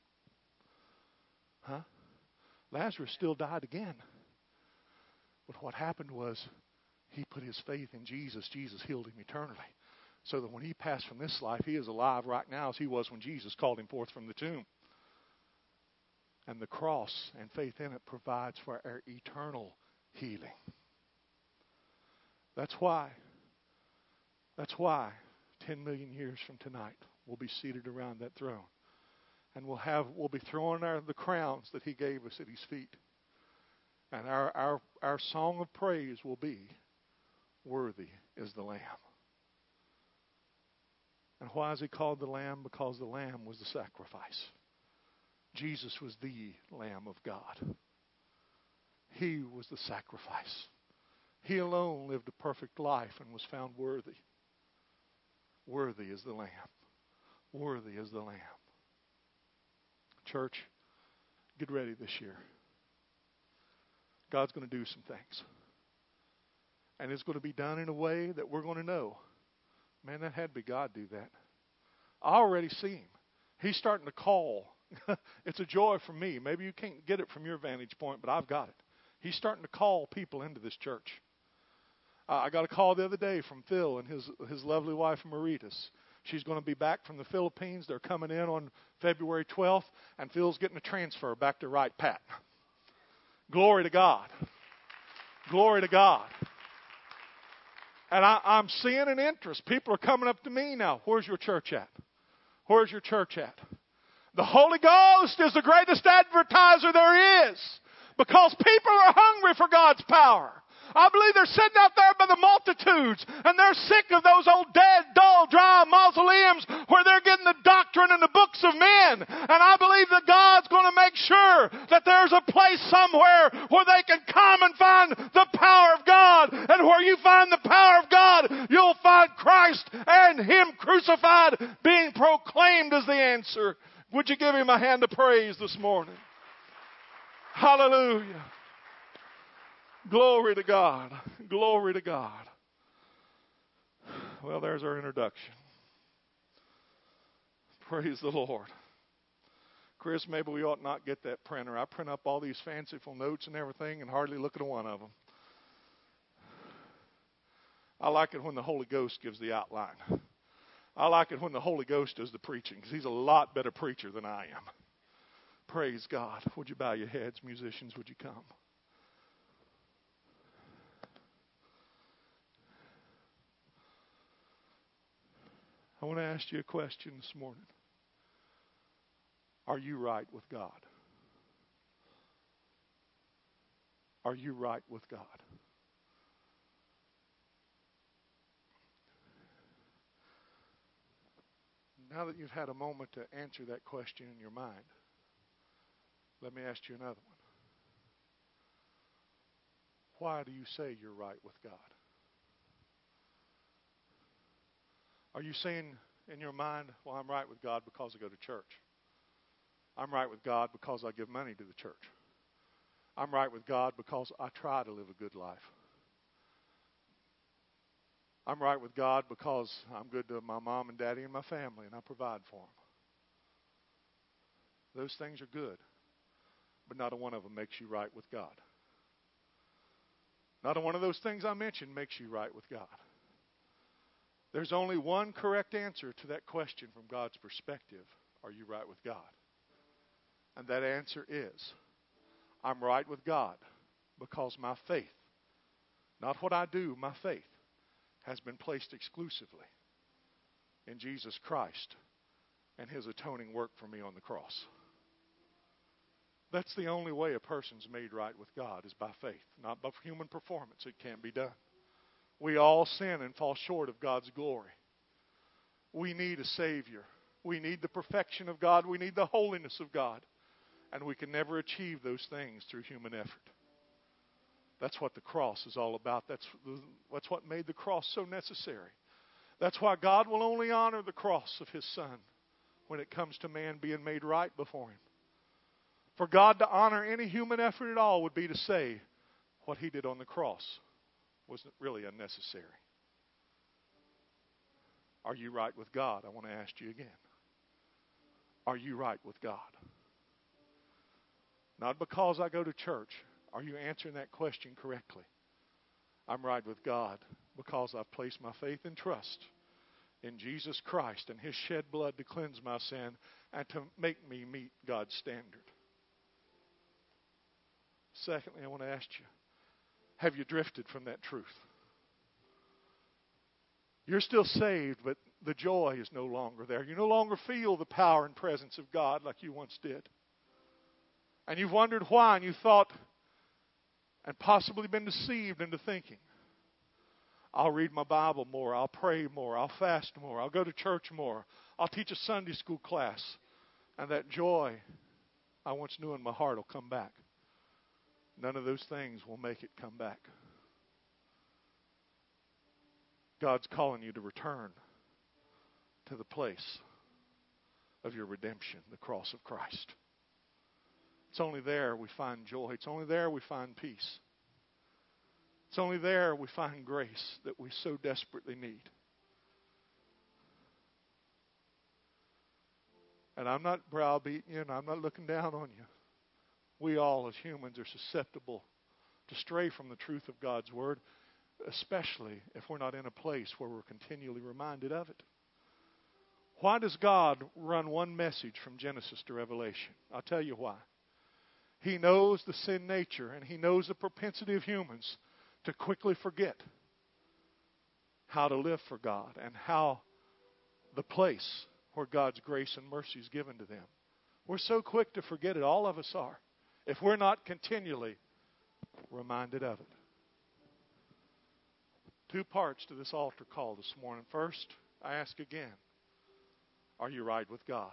Huh? Lazarus still died again. But what happened was he put his faith in Jesus. Jesus healed him eternally. So that when he passed from this life, he is alive right now as he was when Jesus called him forth from the tomb. And the cross and faith in it provides for our eternal healing. That's why 10 million years from tonight we'll be seated around that throne. And we'll be throwing the crowns that he gave us at his feet. And our song of praise will be, worthy is the Lamb. And why is he called the Lamb? Because the Lamb was the sacrifice. Jesus was the Lamb of God. He was the sacrifice. He alone lived a perfect life and was found worthy. Worthy is the Lamb. Worthy is the Lamb. Church, get ready this year. God's going to do some things. And it's going to be done in a way that we're going to know, man, that had to be God do that. I already see Him. He's starting to call. It's a joy for me. Maybe you can't get it from your vantage point, but I've got it. He's starting to call people into this church. I got a call the other day from Phil and his lovely wife, Maritas. She's going to be back from the Philippines. They're coming in on February 12th, and Phil's getting a transfer back to Wright Pat. Glory to God. Glory to God. And I'm seeing an interest. People are coming up to me now. Where's your church at? Where's your church at? The Holy Ghost is the greatest advertiser there is, because people are hungry for God's power. I believe they're sitting out there by the multitudes, and they're sick of those old dead, dull, dry mausoleums where they're getting the doctrine and the books of men. And I believe that God's going to make sure that there's a place somewhere where they can come and find the power of God. And where you find the power of God, you'll find Christ and Him crucified being proclaimed as the answer. Would you give Him a hand of praise this morning? Hallelujah. Glory to God. Glory to God. Well, there's our introduction. Praise the Lord. Chris, maybe we ought not get that printer. I print up all these fanciful notes and everything and hardly look at one of them. I like it when the Holy Ghost gives the outline. I like it when the Holy Ghost does the preaching, because He's a lot better preacher than I am. Praise God. Would you bow your heads, musicians? Would you come? I want to ask you a question this morning. Are you right with God? Are you right with God? Now that you've had a moment to answer that question in your mind, let me ask you another one. Why do you say you're right with God? Are you saying in your mind, well, I'm right with God because I go to church? I'm right with God because I give money to the church. I'm right with God because I try to live a good life. I'm right with God because I'm good to my mom and daddy and my family, and I provide for them. Those things are good, but not a one of them makes you right with God. Not a one of those things I mentioned makes you right with God. There's only one correct answer to that question from God's perspective. Are you right with God? And that answer is, I'm right with God because my faith, not what I do, my faith, has been placed exclusively in Jesus Christ and His atoning work for me on the cross. That's the only way a person's made right with God, is by faith, not by human performance. It can't be done. We all sin and fall short of God's glory. We need a Savior. We need the perfection of God. We need the holiness of God. And we can never achieve those things through human effort. That's what the cross is all about. That's what made the cross so necessary. That's why God will only honor the cross of His Son when it comes to man being made right before Him. For God to honor any human effort at all would be to say what He did on the cross wasn't really unnecessary. Are you right with God? I want to ask you again. Are you right with God? Not because I go to church. Are you answering that question correctly? I'm right with God because I've placed my faith and trust in Jesus Christ and His shed blood to cleanse my sin and to make me meet God's standard. Secondly, I want to ask you, have you drifted from that truth? You're still saved, but the joy is no longer there. You no longer feel the power and presence of God like you once did. And you've wondered why, and you thought, and possibly been deceived into thinking, I'll read my Bible more, I'll pray more, I'll fast more, I'll go to church more, I'll teach a Sunday school class, and that joy I once knew in my heart will come back. None of those things will make it come back. God's calling you to return to the place of your redemption, the cross of Christ. It's only there we find joy. It's only there we find peace. It's only there we find grace that we so desperately need. And I'm not browbeating you, and I'm not looking down on you. We all as humans are susceptible to stray from the truth of God's Word, especially if we're not in a place where we're continually reminded of it. Why does God run one message from Genesis to Revelation? I'll tell you why. He knows the sin nature, and He knows the propensity of humans to quickly forget how to live for God and how the place where God's grace and mercy is given to them. We're so quick to forget it. All of us are, if we're not continually reminded of it. Two parts to this altar call this morning. First, I ask again, are you right with God?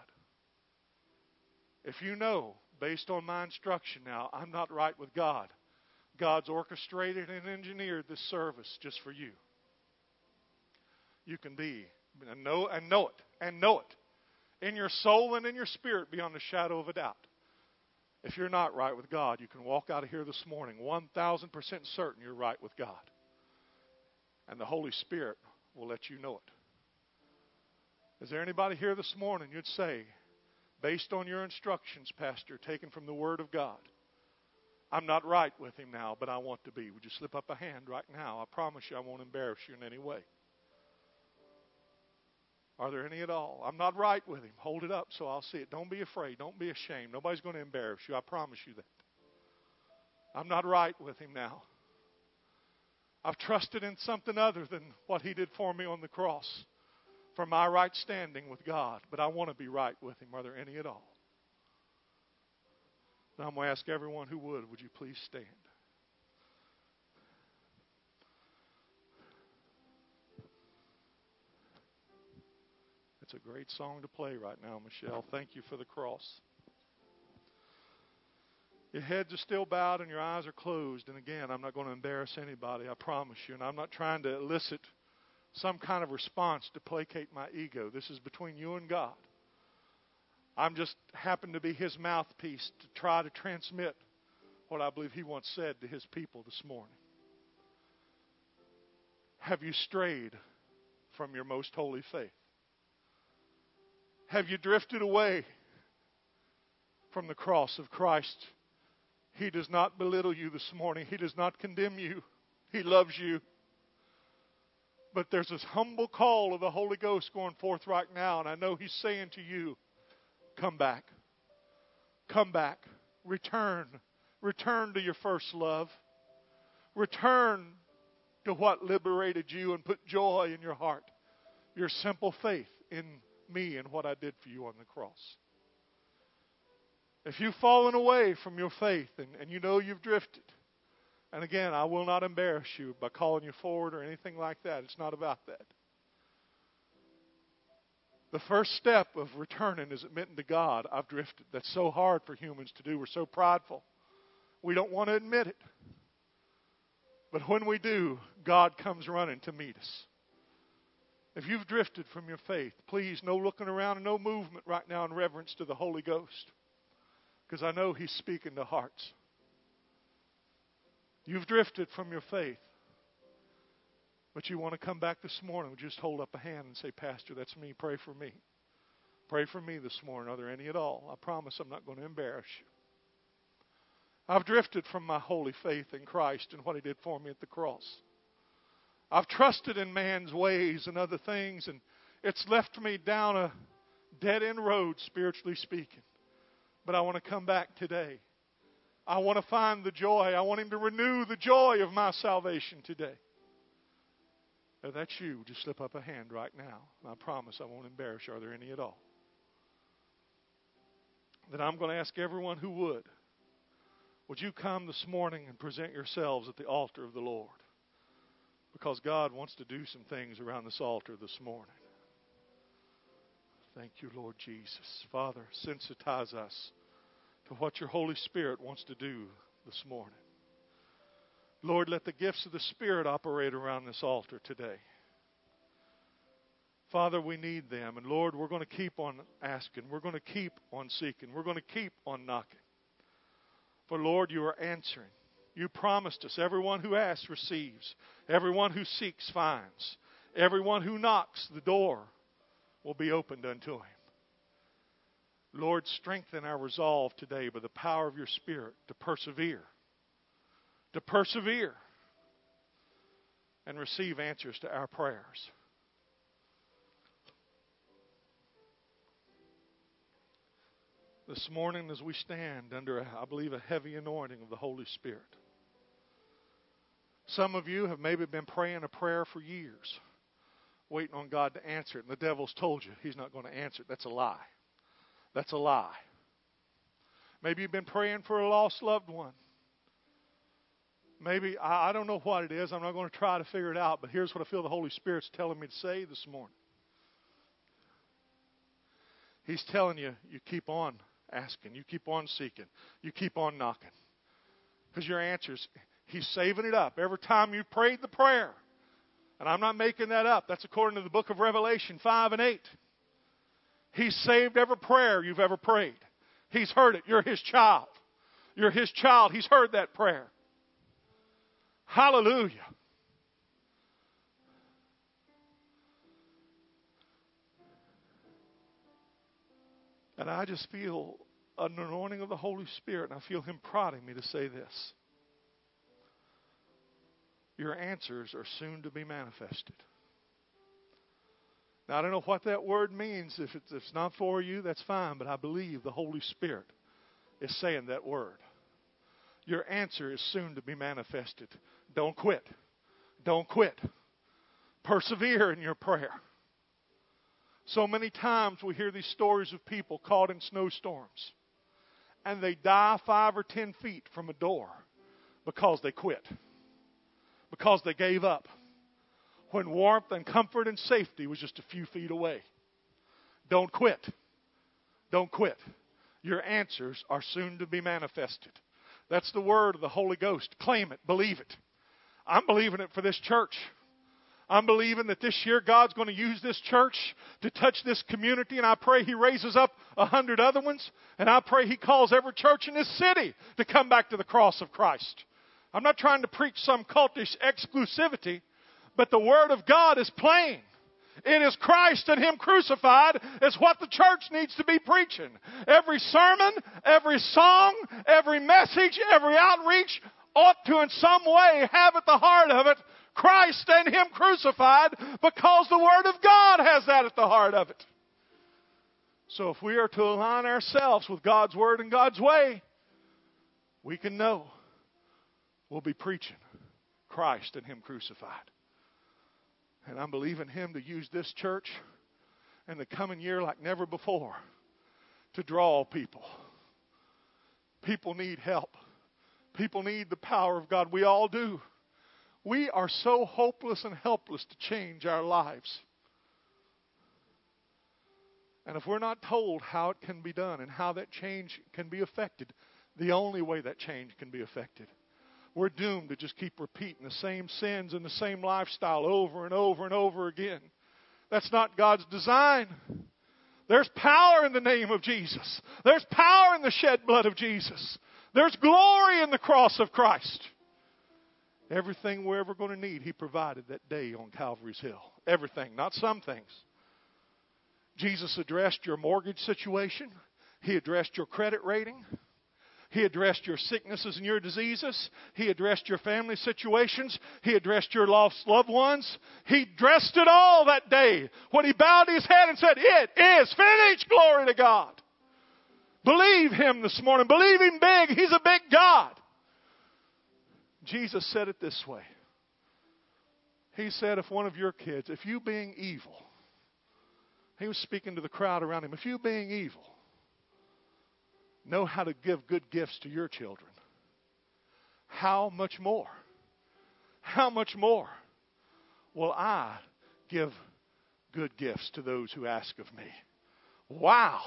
If you know, based on my instruction now, I'm not right with God, God's orchestrated and engineered this service just for you. You can be, and know it, in your soul and in your spirit beyond a shadow of a doubt. If you're not right with God, you can walk out of here this morning 1,000% certain you're right with God. And the Holy Spirit will let you know it. Is there anybody here this morning you'd say, based on your instructions, Pastor, taken from the Word of God, I'm not right with Him now, but I want to be? Would you slip up a hand right now? I promise you I won't embarrass you in any way. Are there any at all? I'm not right with Him. Hold it up so I'll see it. Don't be afraid. Don't be ashamed. Nobody's going to embarrass you. I promise you that. I'm not right with Him now. I've trusted in something other than what He did for me on the cross for my right standing with God, but I want to be right with Him. Are there any at all? Now I'm going to ask everyone who would you please stand? It's a great song to play right now, Michelle. Thank you for the cross. Your heads are still bowed and your eyes are closed. And again, I'm not going to embarrass anybody, I promise you. And I'm not trying to elicit some kind of response to placate my ego. This is between you and God. I'm just happen to be His mouthpiece to try to transmit what I believe He once said to His people this morning. Have you strayed from your most holy faith? Have you drifted away from the cross of Christ? He does not belittle you this morning. He does not condemn you. He loves you. But there's this humble call of the Holy Ghost going forth right now, and I know He's saying to you, come back. Come back. Return. Return to your first love. Return to what liberated you and put joy in your heart. Your simple faith in me and what I did for you on the cross. If you've fallen away from your faith and you know you've drifted, and again, I will not embarrass you by calling you forward or anything like that. It's not about that. The first step of returning is admitting to God, I've drifted. That's so hard for humans to do. We're so prideful. We don't want to admit it. But when we do, God comes running to meet us. If you've drifted from your faith, please, no looking around and no movement right now in reverence to the Holy Ghost. Because I know He's speaking to hearts. You've drifted from your faith. But you want to come back this morning, just hold up a hand and say, Pastor, that's me. Pray for me. Pray for me this morning. Are there any at all? I promise I'm not going to embarrass you. I've drifted from my holy faith in Christ and what He did for me at the cross. I've trusted in man's ways and other things, and it's left me down a dead-end road, spiritually speaking. But I want to come back today. I want to find the joy. I want Him to renew the joy of my salvation today. If that's you, just slip up a hand right now. I promise I won't embarrass you. Are there any at all? Then I'm going to ask everyone who would you come this morning and present yourselves at the altar of the Lord? Because God wants to do some things around this altar this morning. Thank you, Lord Jesus. Father, sensitize us to what your Holy Spirit wants to do this morning. Lord, let the gifts of the Spirit operate around this altar today. Father, we need them. And Lord, we're going to keep on asking. We're going to keep on seeking. We're going to keep on knocking. For Lord, you are answering. You promised us, everyone who asks receives. Everyone who seeks finds. Everyone who knocks, the door will be opened unto him. Lord, strengthen our resolve today by the power of your Spirit to persevere. To persevere and receive answers to our prayers. This morning as we stand under, I believe, a heavy anointing of the Holy Spirit. Some of you have maybe been praying a prayer for years, waiting on God to answer it, and the devil's told you He's not going to answer it. That's a lie. That's a lie. Maybe you've been praying for a lost loved one. Maybe, I don't know what it is. I'm not going to try to figure it out, but here's what I feel the Holy Spirit's telling me to say this morning. He's telling you, you keep on asking. You keep on seeking. You keep on knocking. Because your answers, He's saving it up. Every time you prayed the prayer, and I'm not making that up. That's according to the book of Revelation 5 and 8. He's saved every prayer you've ever prayed. He's heard it. You're His child. You're His child. He's heard that prayer. Hallelujah. And I just feel an anointing of the Holy Spirit, and I feel Him prodding me to say this. Your answers are soon to be manifested. Now, I don't know what that word means. If it's not for you, that's fine, but I believe the Holy Spirit is saying that word. Your answer is soon to be manifested. Don't quit. Don't quit. Persevere in your prayer. So many times we hear these stories of people caught in snowstorms, and they die 5 or 10 feet from a door because they quit, because they gave up, when warmth and comfort and safety was just a few feet away. Don't quit. Don't quit. Your answers are soon to be manifested. That's the word of the Holy Ghost. Claim it. Believe it. I'm believing it for this church. I'm believing that this year God's going to use this church to touch this community, and I pray He raises up 100 other ones, and I pray He calls every church in this city to come back to the cross of Christ. I'm not trying to preach some cultish exclusivity, but the Word of God is plain. It is Christ and Him crucified is what the church needs to be preaching. Every sermon, every song, every message, every outreach ought to in some way have at the heart of it Christ and Him crucified, because the Word of God has that at the heart of it. So if we are to align ourselves with God's Word and God's way, we can know we'll be preaching Christ and Him crucified. And I'm believing Him to use this church in the coming year like never before to draw people. People need help. People need the power of God. We all do. We are so hopeless and helpless to change our lives. And if we're not told how it can be done and how that change can be affected, the only way that change can be affected, we're doomed to just keep repeating the same sins and the same lifestyle over and over and over again. That's not God's design. There's power in the name of Jesus. There's power in the shed blood of Jesus. There's glory in the cross of Christ. Everything we're ever going to need, He provided that day on Calvary's Hill. Everything, not some things. Jesus addressed your mortgage situation. He addressed your credit rating. He addressed your sicknesses and your diseases. He addressed your family situations. He addressed your lost loved ones. He addressed it all that day when He bowed His head and said, "It is finished." Glory to God. Believe Him this morning. Believe Him big. He's a big God. Jesus said it this way. He said, if one of your kids, if you being evil, He was speaking to the crowd around Him, if you being evil know how to give good gifts to your children, how much more will I give good gifts to those who ask of me? Wow.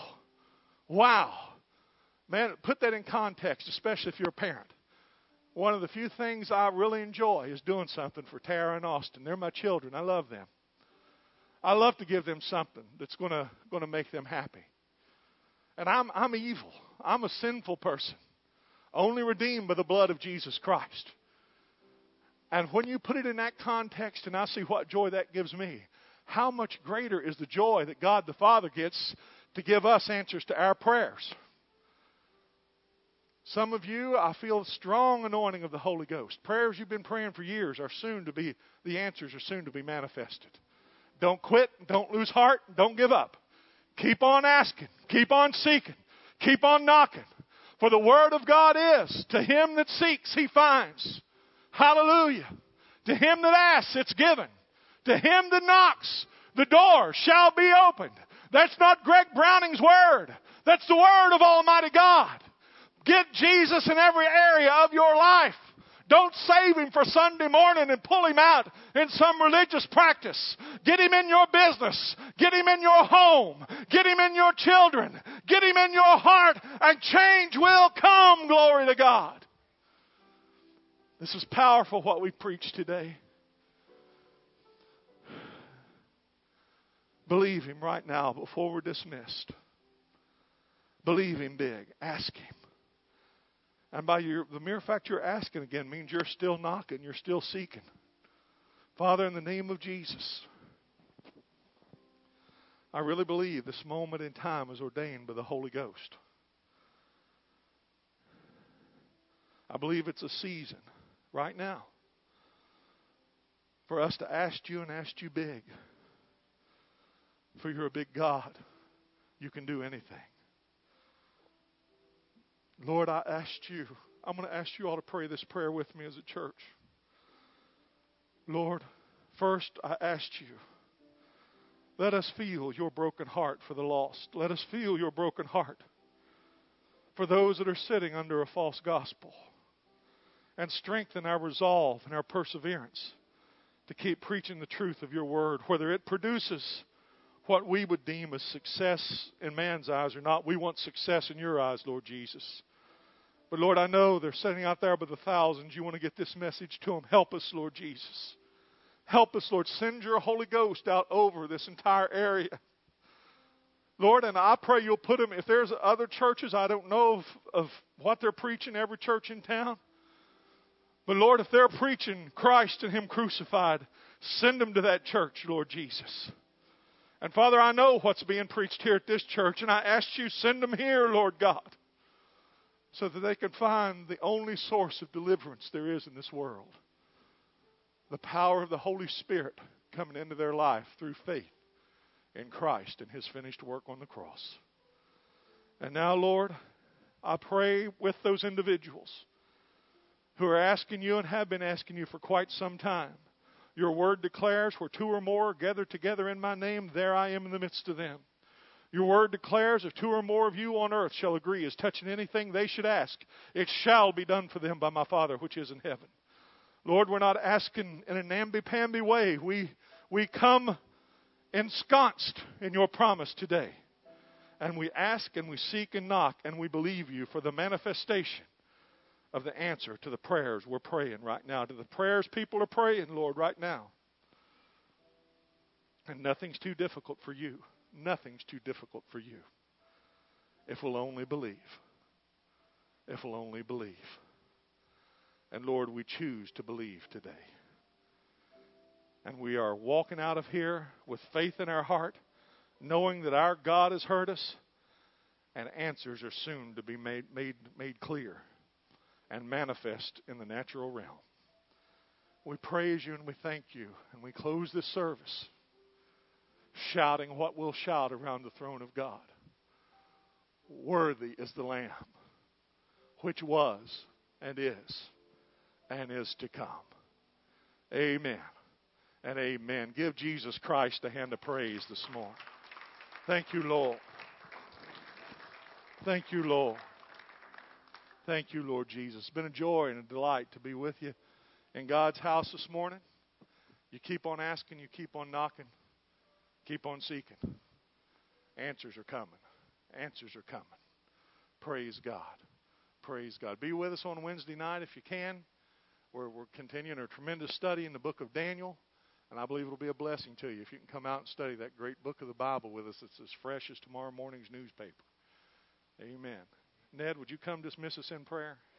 Man, put that in context, especially if you're a parent. One of the few things I really enjoy is doing something for Tara and Austin. They're my children. I love them. I love to give them something that's going to make them happy. And I'm evil. I'm a sinful person, only redeemed by the blood of Jesus Christ. And when you put it in that context and I see what joy that gives me, how much greater is the joy that God the Father gets to give us answers to our prayers. Some of you, I feel a strong anointing of the Holy Ghost. Prayers you've been praying for years the answers are soon to be manifested. Don't quit. Don't lose heart. Don't give up. Keep on asking. Keep on seeking. Keep on knocking. For the Word of God is, to him that seeks, he finds. Hallelujah. To him that asks, it's given. To him that knocks, the door shall be opened. That's not Greg Browning's word. That's the word of Almighty God. Get Jesus in every area of your life. Don't save him for Sunday morning and pull him out in some religious practice. Get him in your business. Get him in your home. Get him in your children. Get him in your heart, and change will come. Glory to God. This is powerful what we preach today. Believe him right now before we're dismissed. Believe him big. Ask him. And by the mere fact you're asking again means you're still knocking, you're still seeking. Father, in the name of Jesus, I really believe this moment in time is ordained by the Holy Ghost. I believe it's a season right now for us to ask you and ask you big. For you're a big God. You can do anything. Lord, I asked you. I'm going to ask you all to pray this prayer with me as a church. Lord, first I asked you, let us feel your broken heart for the lost. Let us feel your broken heart for those that are sitting under a false gospel. And strengthen our resolve and our perseverance to keep preaching the truth of your word, whether it produces what we would deem as success in man's eyes or not. We want success in your eyes, Lord Jesus. But Lord, I know they're sitting out there by the thousands. You want to get this message to them. Help us, Lord Jesus. Help us, Lord. Send your Holy Ghost out over this entire area. Lord, and I pray you'll put them, if there's other churches, I don't know of what they're preaching, every church in town. But Lord, if they're preaching Christ and him crucified, send them to that church, Lord Jesus. And Father, I know what's being preached here at this church, and I ask you, send them here, Lord God, so that they can find the only source of deliverance there is in this world. The power of the Holy Spirit coming into their life through faith in Christ and his finished work on the cross. And now, Lord, I pray with those individuals who are asking you and have been asking you for quite some time. Your word declares, where two or more are gathered together in my name, there I am in the midst of them. Your word declares, if two or more of you on earth shall agree as touching anything they should ask, it shall be done for them by my Father which is in heaven. Lord, we're not asking in a namby-pamby way. We come ensconced in your promise today. And we ask and we seek and knock and we believe you for the manifestation of the answer to the prayers we're praying right now, to the prayers people are praying, Lord, right now. And nothing's too difficult for you. Nothing's too difficult for you. If we'll only believe. If we'll only believe. And Lord, we choose to believe today. And we are walking out of here with faith in our heart, knowing that our God has heard us, and answers are soon to be made clear and manifest in the natural realm. We praise you and we thank you. And we close this service shouting what we'll shout around the throne of God. Worthy is the Lamb, which was and is to come. Amen and amen. Give Jesus Christ a hand of praise this morning. Thank you, Lord. Thank you, Lord. Thank you, Lord Jesus. It's been a joy and a delight to be with you in God's house this morning. You keep on asking, you keep on knocking, keep on seeking. Answers are coming. Answers are coming. Praise God. Praise God. Be with us on Wednesday night if you can. We're continuing a tremendous study in the book of Daniel. And I believe it'll be a blessing to you if you can come out and study that great book of the Bible with us. It's as fresh as tomorrow morning's newspaper. Amen. Ned, would you come dismiss us in prayer?